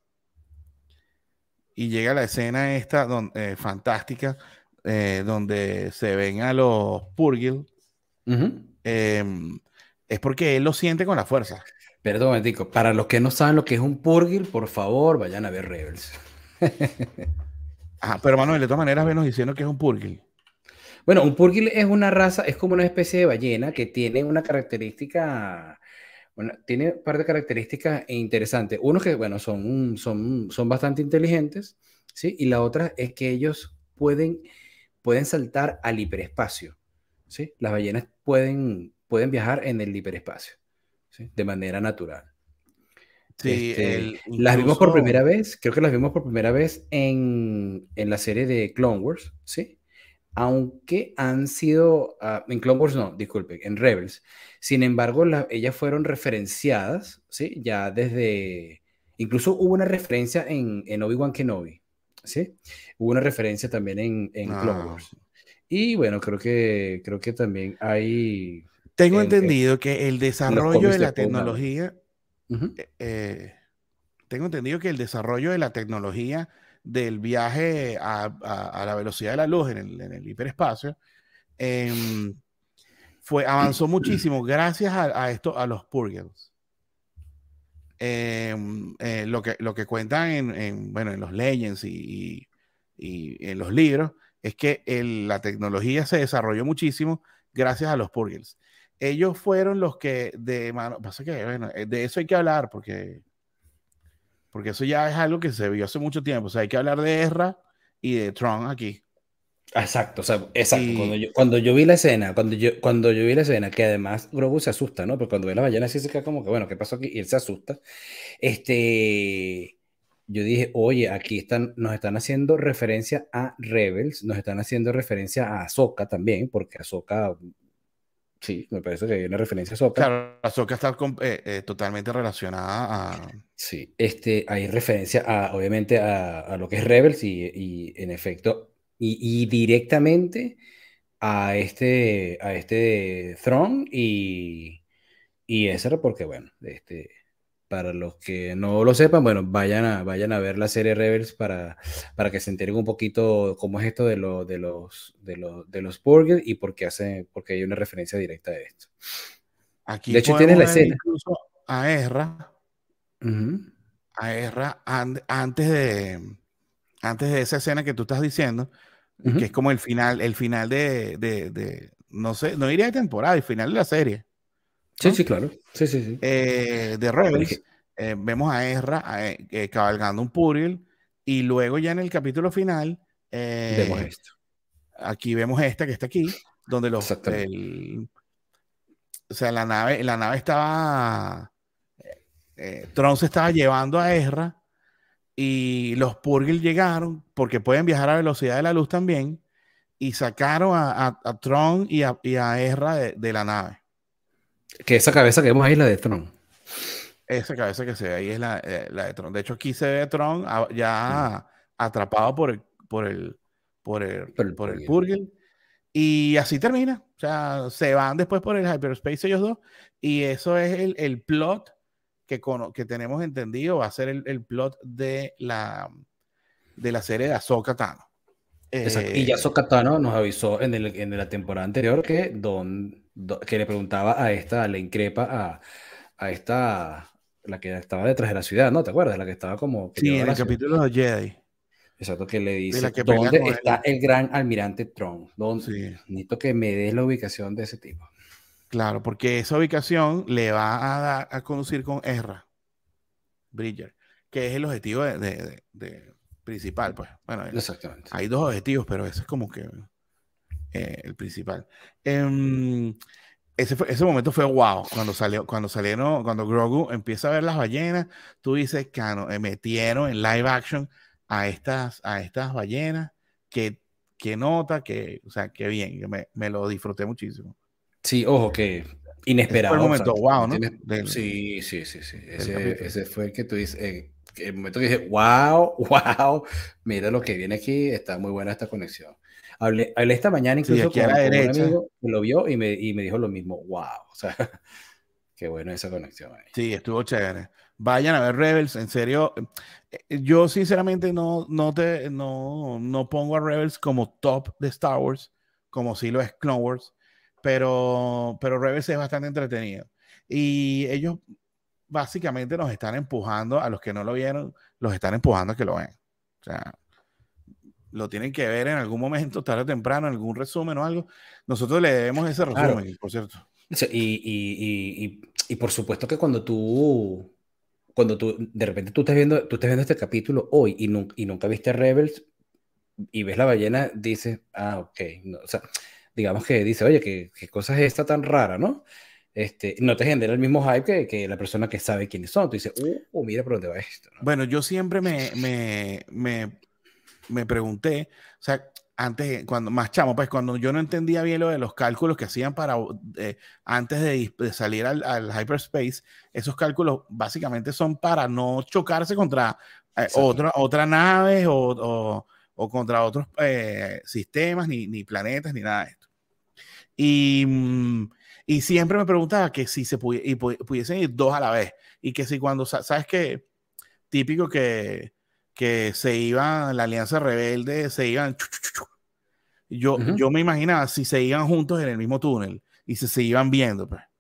y llega la escena esta don- eh, fantástica, eh, donde se ven a los Purgil, ujú. em, es porque él lo siente con la fuerza. Perdón, un momentico. Para los que no saben lo que es un Purgil, por favor, vayan a ver Rebels. Ajá, pero Manuel, de todas maneras, venos diciendo que es un Purgil. Bueno, un purgil es una raza, es como una especie de ballena que tiene una característica, una- tiene un par de características interesantes. Uno que, bueno, son, son, son bastante inteligentes, ¿sí? Y la otra es que ellos pueden, pueden saltar al hiperespacio, ¿sí? Las ballenas pueden, pueden viajar en el hiperespacio, ¿sí? De manera natural. Sí, Este, él las vimos por incluso primera vez, creo que las vimos por primera vez en, en la serie de Clone Wars, ¿sí? Aunque han sido, ah, en Clone Wars no, disculpe, en Rebels. Sin embargo, la- ellas fueron referenciadas, ¿sí? Ya desde, incluso hubo una referencia en, en Obi-Wan Kenobi, ¿sí? Hubo una referencia también en, en Clone ah, Wars. Y bueno, creo que, creo que también hay tengo en, en- entendido que el en los desarrollo de cómics de la Poe Dameron. tecnología, Ujú, eh, eh, tengo entendido que el desarrollo de la tecnología del viaje a, a- a la velocidad de la luz en el, en el hiperespacio em, fue, avanzó muchísimo gracias a, a esto, a los Purgils. Em, eh, lo que, lo que cuentan en, en, bueno, en los Legends y, y- y en los libros es que el- la tecnología se desarrolló muchísimo gracias a los Purgils. Ellos fueron los que de mano, pasa que, bueno, eh, de eso hay que hablar porque, porque eso ya es algo que se vio hace mucho tiempo. O sea, hay que hablar de Ezra y de Tron aquí. exacto, o sea, exacto. Cuando Y yo, cuando yo vi la escena, cuando yo, cuando yo vi la escena, que además Grogu se asusta, ¿no? Pero cuando ve la ballena así se queda como que, bueno, ¿qué pasó aquí? Y él se asusta. Este, yo dije, oye, aquí están, nos están haciendo referencia a Rebels, nos están haciendo referencia a Ahsoka también, porque Ahsoka, sí, me parece que hay una referencia a Ahsoka. claro, Ahsoka está com- eh, eh, totalmente relacionada a... Sí, este, hay referencia a, obviamente, a, a lo que es Rebels y, y en efecto, y, y directamente a este, a este Thrawn y, y Ezra, porque bueno, este, para los que no lo sepan, bueno, vayan a, vayan a ver la serie Rebels para, para que se enteren un poquito cómo es esto de, lo, de los, de los, de los Purge y por qué hace, porque hay una referencia directa a esto. De Aquí hecho, tienes podemos la ver escena. incluso a Ezra, Ujú, a Ezra an- antes de, antes de esa escena que tú estás diciendo, que es ujú. como el final, el final de, de, de- no sé, no diría de temporada, el final de la serie, Sí, sí, ¿no? claro. Sí, sí, sí. Eh, de Pero es Rebels, que eh, vemos a Ezra eh, eh, cabalgando un Puril y luego ya en el capítulo final, vemos eh, esto. aquí vemos esta que está aquí, donde los, Exactamente. el- o sea, la nave, la nave estaba, eh, Tron se estaba llevando a Ezra y los Purgil llegaron porque pueden viajar a velocidad de la luz también y sacaron a, a, a Tron y a, y a Ezra de, de la nave. Que esa cabeza que vemos ahí es la de Tron. Esa cabeza que se ve ahí es la, eh, la de Tron. De hecho, aquí se ve a Tron a- Mm. ya atrapado por el, por el, por el, Pero el por el Purge. Purgil. Y así termina. O sea, se van después por el hyperspace ellos dos. Y eso es el, el plot que, cono- que tenemos entendido. Va a ser el, el plot de la, de la serie de Ahsoka Tano. Exacto. Y ya Eh, Sokatano nos avisó en, el, en la temporada anterior que, Don, Don- que le preguntaba a esta, le increpa a, a esta, la que estaba detrás de la ciudad, ¿no? ¿Te acuerdas? La que estaba como que sí, llevaba en la el ciudad. capítulo de Jedi. Exacto, que le de la dice, que pelea ¿dónde con está él. el gran almirante Tron? ¿Dónde? Sí, Necesito que me des la ubicación de ese tipo. claro, porque esa ubicación le va a, dar, a conducir con Ezra Bridger, que es el objetivo de, de- de- de- principal, pues. Bueno, eh, Exactamente. hay dos objetivos, pero ese es como que eh, el principal. Em, ese, fue- ese momento fue wow, cuando salió, cuando salieron, cuando Grogu empieza a ver las ballenas, tú dices, Cano, eh, metieron en live action a estas, a estas ballenas, que, que nota, que, o sea, que bien, yo me, me lo disfruté muchísimo. Sí, ojo, que Ese fue el inesperado, o sea, momento wow, no ¿no? tienes- Del, sí, sí, sí, sí. del Ese, capítulo. ese fue el que tú dices, eh, el momento que dije, wow, wow, mira lo que viene aquí, está muy buena esta conexión. Hablé, hablé esta mañana Sí, incluso aquí a la con, con un derecha. amigo que lo vio y me, y me dijo lo mismo, wow, o sea, qué buena esa conexión ahí. Sí, estuvo chévere. Vayan a ver Rebels, en serio. eh, Yo sinceramente no, no, te, no, no pongo a Rebels como top de Star Wars, como si lo es Clone Wars, pero, pero Rebels es bastante entretenido. Y ellos básicamente nos están empujando, a los que no lo vieron, los están empujando a que lo vean. O sea, lo tienen que ver en algún momento, tarde o temprano, en algún resumen o algo. Nosotros le debemos ese Claro, resumen, por cierto. o sea, y, y, y, y, y por supuesto que cuando tú, cuando tú, de repente tú estás viendo, tú estás viendo este capítulo hoy y, nun- y nunca viste Rebels, y ves la ballena, dices, ah, ok, no, o sea, digamos que dice, oye, ¿qué, qué cosa es esta tan rara, ¿no? Este, no te genera el mismo hype que, que la persona que sabe quiénes son. Tú dices, uh, oh, mira por dónde va esto, ¿no? Bueno, yo siempre me, me, me me pregunté, o sea, antes, cuando más chamo, pues cuando yo no entendía bien lo de los cálculos que hacían para, eh, antes de, de salir al, al, hyperspace, esos cálculos básicamente son para no chocarse contra eh, otra, otra nave o, o, o contra otros eh, sistemas, ni, ni planetas, ni nada de esto. Y, mm, y siempre me preguntaba que si se pudi y pu pudiesen ir dos a la vez, y que si cuando, ¿sabes qué? Típico que que se iban, la Alianza Rebelde, se iban. Chu, chu, chu. Yo, Uh-huh. yo me imaginaba si se iban juntos en el mismo túnel y si se iban viendo, pues.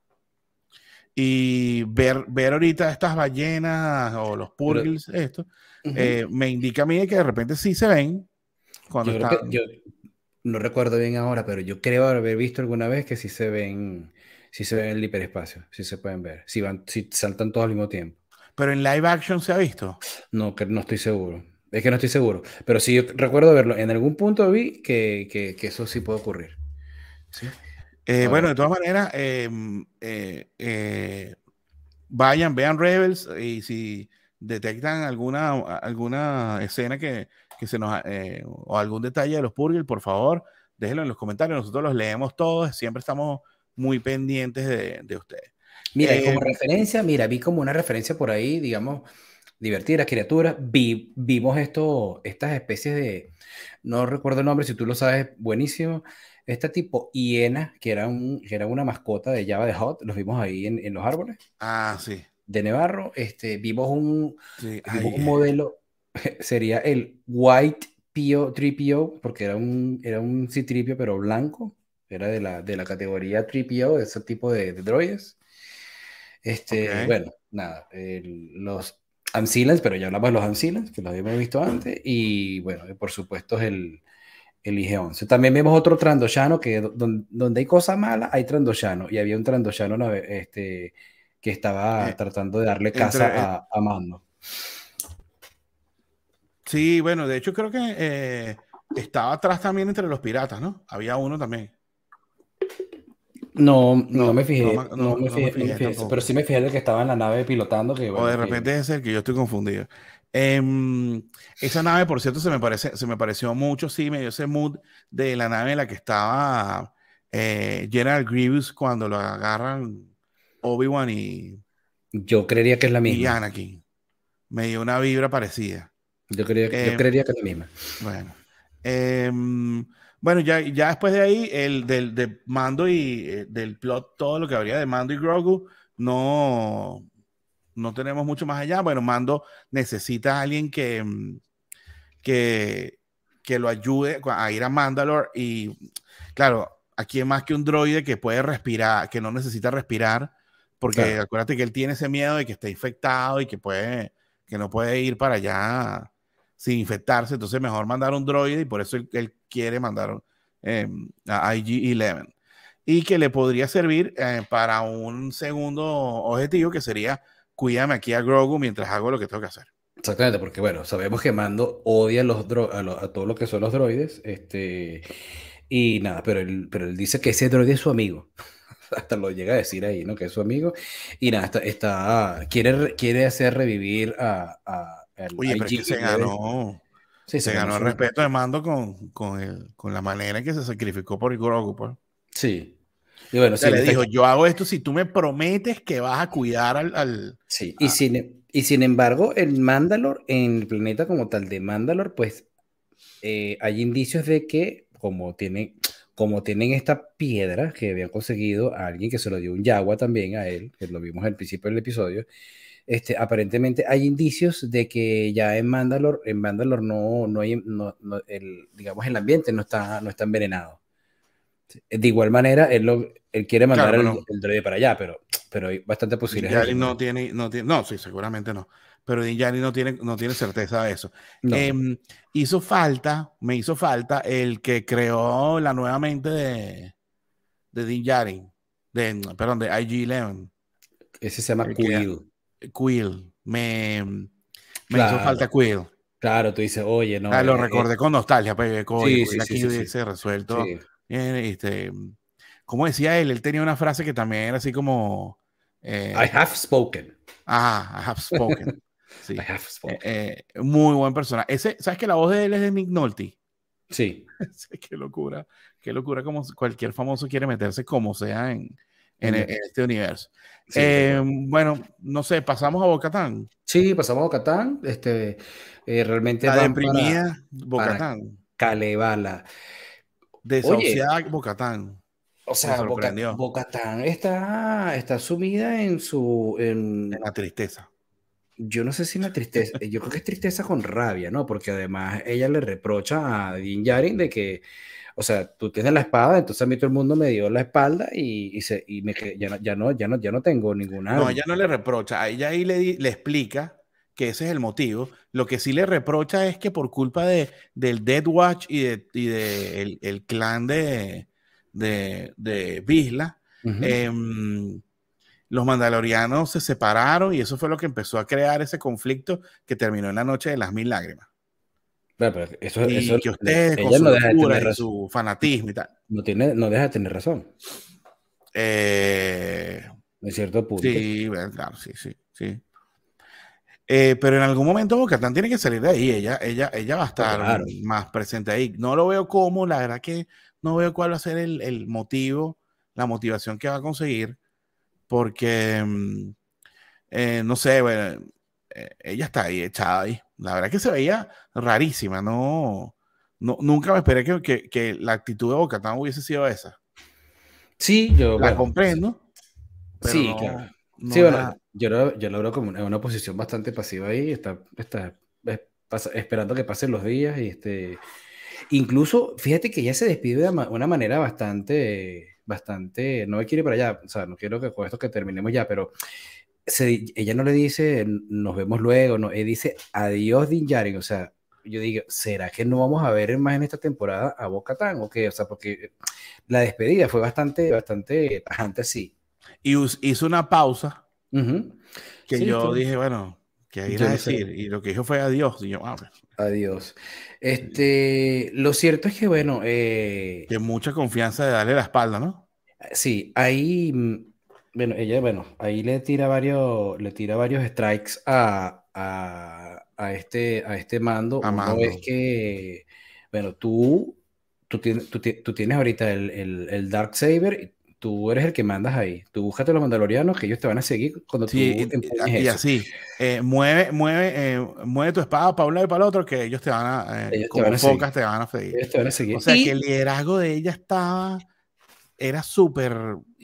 Y ver, ver ahorita estas ballenas o los Pero, purgils, esto, uh-huh. eh, me indica a mí que de repente sí se ven cuando Yo creo están. que, yo no recuerdo bien ahora, pero yo creo haber visto alguna vez que sí se ven, sí se ven en el hiperespacio, sí se pueden ver, si van, si saltan todos al mismo tiempo. Pero en live action se ha visto. No, que no estoy seguro. Es que no estoy seguro. Pero sí yo recuerdo verlo. En algún punto vi que, que, que eso sí puede ocurrir. ¿Sí? Eh, bueno, Ahora, de todas maneras, eh, eh, eh, vayan, vean Rebels y si detectan alguna, alguna escena que, que se nos eh, o algún detalle de los Purgil, por favor, déjenlo en los comentarios. Nosotros los leemos todos, siempre estamos muy pendientes de, de ustedes. mira, y Eh, como referencia, mira, vi como una referencia por ahí, digamos, divertidas criaturas. Vi, vimos esto, estas especies de, no recuerdo el nombre, si tú lo sabes, buenísimo. Este tipo hiena, que era, un, que era una mascota de Java de Hot, los vimos ahí en, en los árboles ah, sí, de Nevarro. Este, vimos un, sí, vimos un ay, modelo, sería el White P O, tres P O, porque era un, era un C-tripio, pero blanco. Era de la, de la categoría tres P O, ese tipo de, de droides. Este, ok. bueno, nada, el- los Ancillans, pero ya hablamos de los Ancillans, que los habíamos visto antes, y bueno, por supuesto es el, el I G once. También vemos otro Trandoshano, que do- don- donde hay cosas malas, hay Trandoshano, y había un Trandoshano nave- este, que estaba Eh, tratando de darle casa entre, eh, a, a Mando. sí, bueno, de hecho creo que eh, estaba atrás también entre los piratas, ¿no? Había uno también. No, no No, me no, fijé, me- no, no me- me no me fijé, no me fijé fijé, pero tampoco. sí me fijé del que estaba en la nave pilotando, que O de bueno, que repente es el que yo estoy confundido. Em, esa nave, por cierto, se me parece, se me pareció mucho, sí, me dio ese mood de la nave en la que estaba eh, General Grievous cuando lo agarran Obi-Wan y, yo creería que es la y misma. Anakin. Me dio una vibra parecida. Yo creía, yo Em, creería que es la misma. bueno. Em, bueno, ya, ya después de ahí, el del de Mando y eh, del plot, todo lo que habría de Mando y Grogu, no, no tenemos mucho más allá. Bueno, Mando necesita a alguien que, mm, que, que lo ayude a ir a Mandalore y, claro, aquí es más que un droide que puede respirar, que no necesita respirar, porque Claro. acuérdate que él tiene ese miedo de que está infectado y que puede, que no puede ir para allá sin infectarse, entonces mejor mandar un droide y por eso él, él quiere mandar eh, a I G once y que le podría servir eh, para un segundo objetivo que sería cuídame aquí a Grogu mientras hago lo que tengo que hacer. Exactamente, porque bueno, sabemos que Mando odia a, los dro- a, lo- a todo lo que son los droides, este, y nada, pero él, pero él dice que ese droide es su amigo. Hasta lo llega a decir ahí, ¿no? Que es su amigo. Y nada, está, está- quiere, re- quiere hacer revivir a, a, al Oye, pero es que se I G once. ganó, Sí, se se ganó ganó el su... respeto de Mando con, con, el, con la manera en que se sacrificó por Grogu, pues. O Sí. Y bueno, sí, sea, en le dijo, efecto. yo hago esto si tú me prometes que vas a cuidar al... al Sí. Y a- sin, y sin embargo, en Mandalore, en el planeta como tal de Mandalore, pues eh, hay indicios de que como tienen, como tienen esta piedra que habían conseguido a alguien que se lo dio un Yagua también a él, que lo vimos al principio del episodio, este, aparentemente hay indicios de que ya en Mandalore, en Mandalore no, no hay, no, no, el, digamos, el ambiente no está, no está envenenado. De igual manera, él, lo, él quiere mandar claro, el, pero el droide para allá, pero, pero hay bastante Din posibilidades de que Djarin no. no tiene, no tiene, no, sí, seguramente no, pero Din Djarin no tiene, no tiene certeza de eso. No, Em, hizo falta, me hizo falta el que creó la nueva mente de, de Din Djarin, de, perdón, de I G once, ese se llama el que, Quill. Quill, me, me hizo falta Claro, Quill. claro, tú dices, oye, no, Ah, lo eh, eh, recordé con nostalgia, pues, oye, sí, Quill sí, sí, aquí sí, sí, hubiese resuelto, sí. eh, este, como decía él, él tenía una frase que también era así como, I eh, have spoken. ah, I have spoken. I Sí. have Eh, spoken. eh, muy buen persona. Ese, ¿sabes que la voz de él es de Nick Nolte? Sí, Sí, qué locura. Qué locura como cualquier famoso quiere meterse como sea en, en, en en el- este universo. sí, tal Eh, cual. bueno, no sé, pasamos a Bocatán. Sí, pasamos a Catán, este, eh, realmente La van para, deprimida para Bocatán. Kalevala. Oye, Desahuciada Bocatán. o Me sea, Boca, sorprendió Bocatán está, está sumida en su, en en, la tristeza. yo no sé si en la tristeza, yo creo que es tristeza con rabia, ¿no? Porque además ella le reprocha a Din Djarin de que, o sea, tú tienes la espada, entonces a mí todo el mundo me dio la espalda y, y, se, y me, quedé- ya, no, ya, no, ya, no, ya no tengo ningún No, arma. ella no le reprocha, a ella ahí le, di- le explica que ese es el motivo. Lo que sí le reprocha es que por culpa de, del Death Watch y de, y de el, el clan de, de, de Vizsla, Ujú. em, los mandalorianos se separaron y eso fue lo que empezó a crear ese conflicto que terminó en la noche de las mil lágrimas. Bueno, pero eso, eso, Y que ustedes con ella su no deja de locura tener y razón. su fanatismo y tal. No, tiene, no deja de tener razón, Eh, en cierto punto. sí, bueno, claro, sí, sí, sí. Eh, pero en algún momento Bocatán tiene que salir de ahí. Ella, ella, ella va a No, estar claro. más presente ahí. No lo veo como, la verdad que no veo cuál va a ser el, el motivo, la motivación que va a conseguir, porque mm, eh, no sé, bueno, eh, ella está ahí, echada ahí. La verdad que se veía rarísima, no, no nunca me esperé que, que, que la actitud de Bocatán hubiese sido esa. Sí, yo, La bueno, comprendo, pero sí, claro. no, Sí, no bueno, la. yo lo, yo lo veo como una, una posición bastante pasiva ahí, está, está es- pasa- esperando que pasen los días y este, incluso, fíjate que ella se despide de ma- una manera bastante, bastante, no me quiere para allá, o sea, no quiero que con esto que terminemos ya, pero se- ella no le dice nos vemos luego, no, ella dice adiós Din Djarin, o sea, yo digo, ¿será que no vamos a ver más en esta temporada a Bo-Katan o qué? O sea, porque la despedida fue bastante, bastante tajante así. Y us- hizo una pausa Ujú. que Sí, yo que dije, bueno, ¿qué ir yo a no sé. decir? Y lo que dijo fue adiós. Y yo, ah, pues, Adiós. sí. Este, lo cierto es que, bueno, eh, Que mucha confianza de darle la espalda, ¿no? sí, ahí, mm, bueno, ella, bueno, ahí le tira varios, le tira varios strikes a, a, a este, a este mando. Uno es Amando. que, bueno, tú, tú, tienes, tú, ti- tú tienes ahorita el, el, el Darksaber, y tú eres el que mandas ahí. Tú búscate los mandalorianos que ellos te van a seguir cuando Sí, tú y, empuñes y- y eso. así. eh, mueve, mueve, eh, mueve tu espada para un lado y para el otro, que ellos te van a, eh, Ellos te van como a seguir. focas, te van a seguir. Ellos te van a O seguir. sea que el Y, liderazgo de ella estaba, era súper,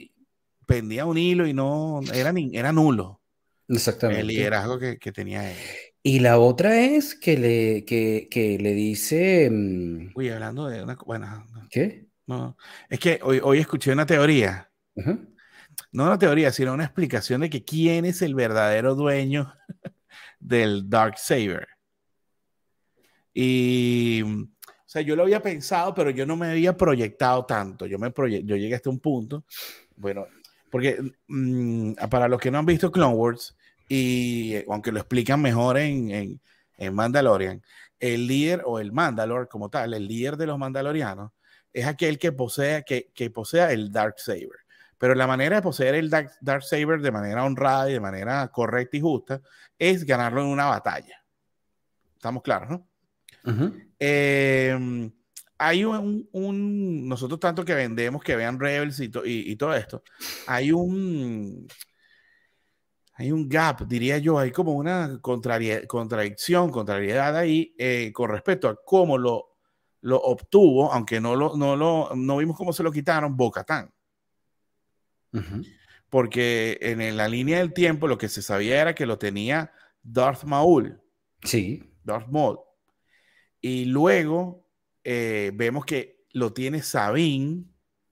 pendía un hilo y no, era, ni, era nulo el exactamente. liderazgo que, que tenía ella. Y la otra es que le, que, que le dice, mm, Uy, hablando de una, bueno, no, ¿qué? no, es que hoy, hoy escuché una teoría. Ajá. No una teoría, sino una explicación de que quién es el verdadero dueño del Dark Saber. Y, o sea, yo lo había pensado, pero yo no me había proyectado tanto. Yo, me proye yo llegué hasta un punto, bueno, porque mmm, para los que no han visto Clone Wars, y aunque lo explican mejor en, en, en Mandalorian, el líder o el Mandalor como tal, el líder de los Mandalorianos, es aquel que posea, que, que posea el Darksaber. Pero la manera de poseer el Dark, Darksaber de manera honrada y de manera correcta y justa es ganarlo en una batalla. Estamos claros, ¿no? Uh-huh. Eh, hay un, un, nosotros tanto que vendemos que vean Rebels y, to, y, y todo esto, hay un hay un gap, diría yo, hay como una contradicción, contrariedad ahí eh, con respecto a cómo lo, lo obtuvo, aunque no lo, no lo no vimos cómo se lo quitaron, Bo-Katan. Uh-huh. Porque en la línea del tiempo lo que se sabía era que lo tenía Darth Maul. Sí. Darth Maul. Y luego eh, vemos que lo tiene Sabine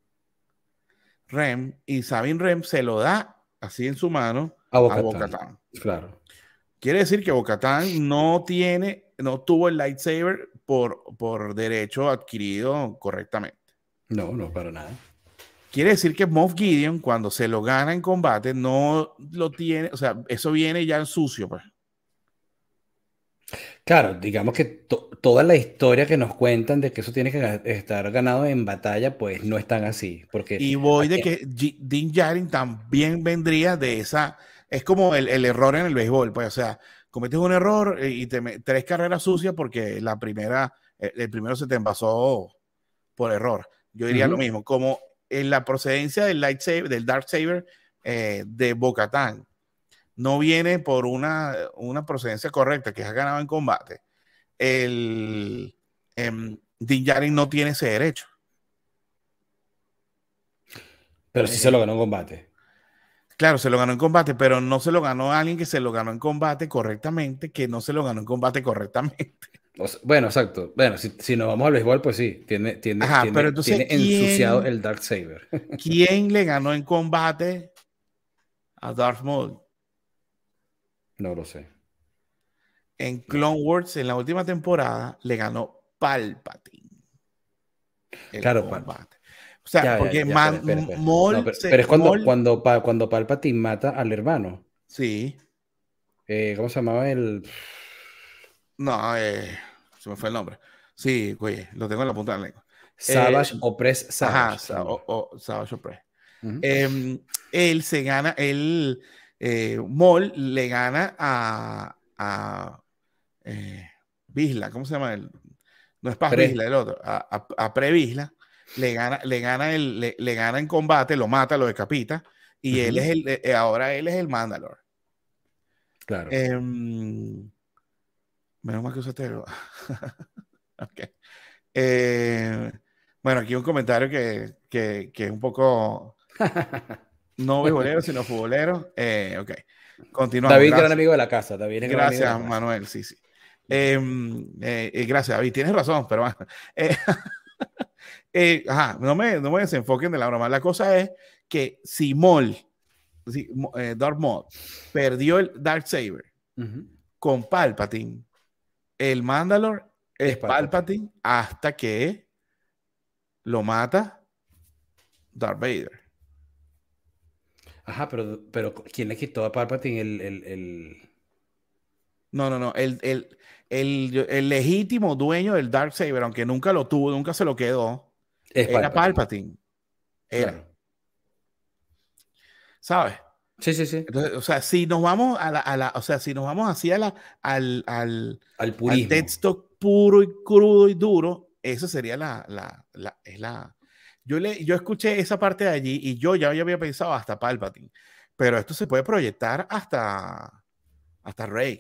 Rem, y Sabine Rem se lo da así en su mano a Bo-Katan. Bo-Katan. Claro. Quiere decir que Bo-Katan no tiene, no tuvo el lightsaber por, por derecho adquirido correctamente. No, no, para nada. Quiere decir que Moff Gideon, cuando se lo gana en combate, no lo tiene, o sea, eso viene ya en sucio, pues. Claro, digamos que to toda la historia que nos cuentan de que eso tiene que estar ganado en batalla, pues no es tan así. Porque y voy aquí... de que G Din Djarin también vendría de esa, es como el, el error en el béisbol, pues, o sea, cometes un error y te tres carreras sucias porque la primera, el primero se te envasó por error. Yo diría uh-huh. lo mismo, como en la procedencia del lightsaber, del Darksaber eh, de Bo-Katan, no viene por una, una procedencia correcta que has ganado en combate. El eh, Din Djarin no tiene ese derecho. Pero sí eh, se lo ganó en combate. Claro, se lo ganó en combate, pero no se lo ganó a alguien que se lo ganó en combate correctamente, que no se lo ganó en combate correctamente. O sea, bueno, exacto. Bueno, si, si nos vamos al béisbol, pues sí, tiene, tiene, Ajá, tiene, pero entonces, tiene ensuciado el Darksaber. ¿Quién le ganó en combate a Darth Maul? No lo sé. En Clone Wars, en la última temporada, le ganó Palpatine. El claro, combate. O sea, ya, porque ya, ya, Man, espera, espera, espera. Maul No, pero, se, pero es cuando, Maul, cuando, cuando Palpatine mata al hermano. Sí. Eh, ¿Cómo se llamaba el...? No, eh, se me fue el nombre. Sí, güey, lo tengo en la punta de la lengua. Savage eh, Opress Savage. Ajá, o, o, Savage Opress. Uh-huh. eh, él se gana, él, eh, Maul le gana a, a eh, Vizsla, ¿cómo se llama? El, no es Paz Pre. Vizsla, el otro, a, a, a Pre Vizsla, le gana, le, gana el, le, le gana en combate, lo mata, lo decapita, y uh-huh. él es el, eh, ahora él es el Mandalor. Claro. Eh, menos mal que usaste el... ok. Eh, bueno, aquí un comentario que, que, que es un poco no beisbolero, sino futbolero. Eh, ok, continuamos. David, gracias. Gran amigo de la casa. David es gracias, gran amigo de la Manuel. Casa. Sí, sí. Eh, eh, gracias, David. Tienes razón, pero bueno. Eh, eh, ajá, no me, no me desenfoquen de la broma. La cosa es que si Maul, si, eh, Darth Maul, perdió el Darksaber uh-huh. con Palpatine, el Mandalor es, es Palpatine, Palpatine hasta que lo mata Darth Vader. Ajá, pero, pero ¿quién le quitó a Palpatine el... el, el... No, no, no. El, el, el, el legítimo dueño del Darksaber, aunque nunca lo tuvo, nunca se lo quedó, es era Palpatine. Palpatine. Era. Claro. ¿Sabes? Sí, sí, sí. Entonces, o sea, si nos vamos a la, a la, o sea, si nos vamos así a la, al, al, al purismo, al texto puro y crudo y duro, eso sería la, la, la, es la. Yo le, yo escuché esa parte de allí y yo ya había pensado hasta Palpatine, pero esto se puede proyectar hasta, hasta Rey.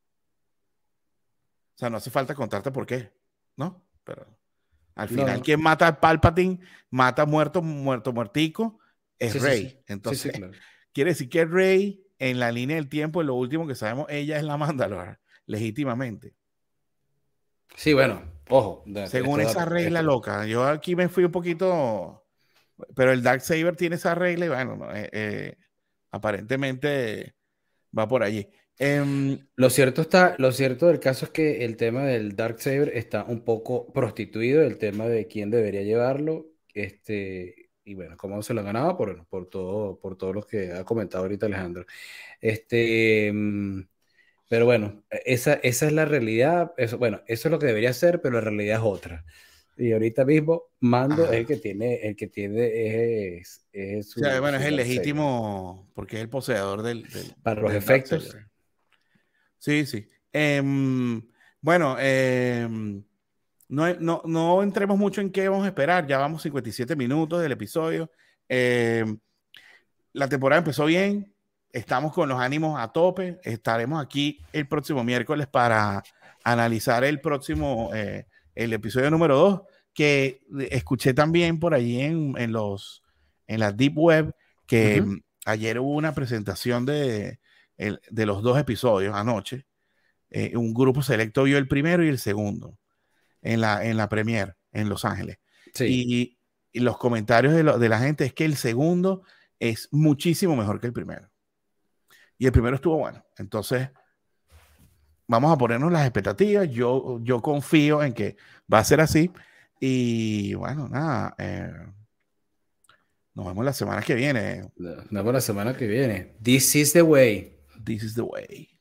O sea, no hace falta contarte por qué, ¿no? Pero al final, no, no. quien mata a Palpatine, mata muerto, muerto, muertico, es sí, Rey. Sí, sí. Entonces, sí, sí, claro. Quiere decir que Rey, en la línea del tiempo, lo último que sabemos, ella es la Mandalor, legítimamente. Sí, bueno, ojo. Según esto, esa regla esto. loca, yo aquí me fui un poquito, pero el Darksaber tiene esa regla y bueno, eh, eh, aparentemente va por allí. Em, Lo cierto está, lo cierto del caso es que el tema del Darksaber está un poco prostituido, el tema de quién debería llevarlo, este, y bueno, cómo se lo ganaba por, por todo, por todo lo que ha comentado ahorita Alejandro. Este, mm, pero bueno, esa, esa es la realidad, eso, bueno, eso es lo que debería ser, pero la realidad es otra. Y ahorita mismo Mando es el ajá. que tiene, el que tiene es, es O sea, su, bueno, es su el Darksaber. legítimo, porque es el poseedor del, del, Para los del efectos, Darksaber. Sí, sí. Em, bueno, em, no, no, no entremos mucho en qué vamos a esperar. Ya vamos cincuenta y siete minutos del episodio. Em, la temporada empezó bien. Estamos con los ánimos a tope. Estaremos aquí el próximo miércoles para analizar el próximo, eh, el episodio número dos, que escuché también por allí en, en los, en la Deep Web, que ujú, mm, ayer hubo una presentación de, el- de los dos episodios anoche. Eh, un grupo selecto vio el primero y el segundo en la, en la premiere en Los Ángeles. sí. Y, y los comentarios de, lo- de la gente es que el segundo es muchísimo mejor que el primero. Y el primero estuvo bueno. Entonces, vamos a ponernos las expectativas. Yo, yo confío en que va a ser así. Y bueno, nada, eh, nos vemos la semana que viene. Nos vemos la semana que viene. This is the way. This is the way.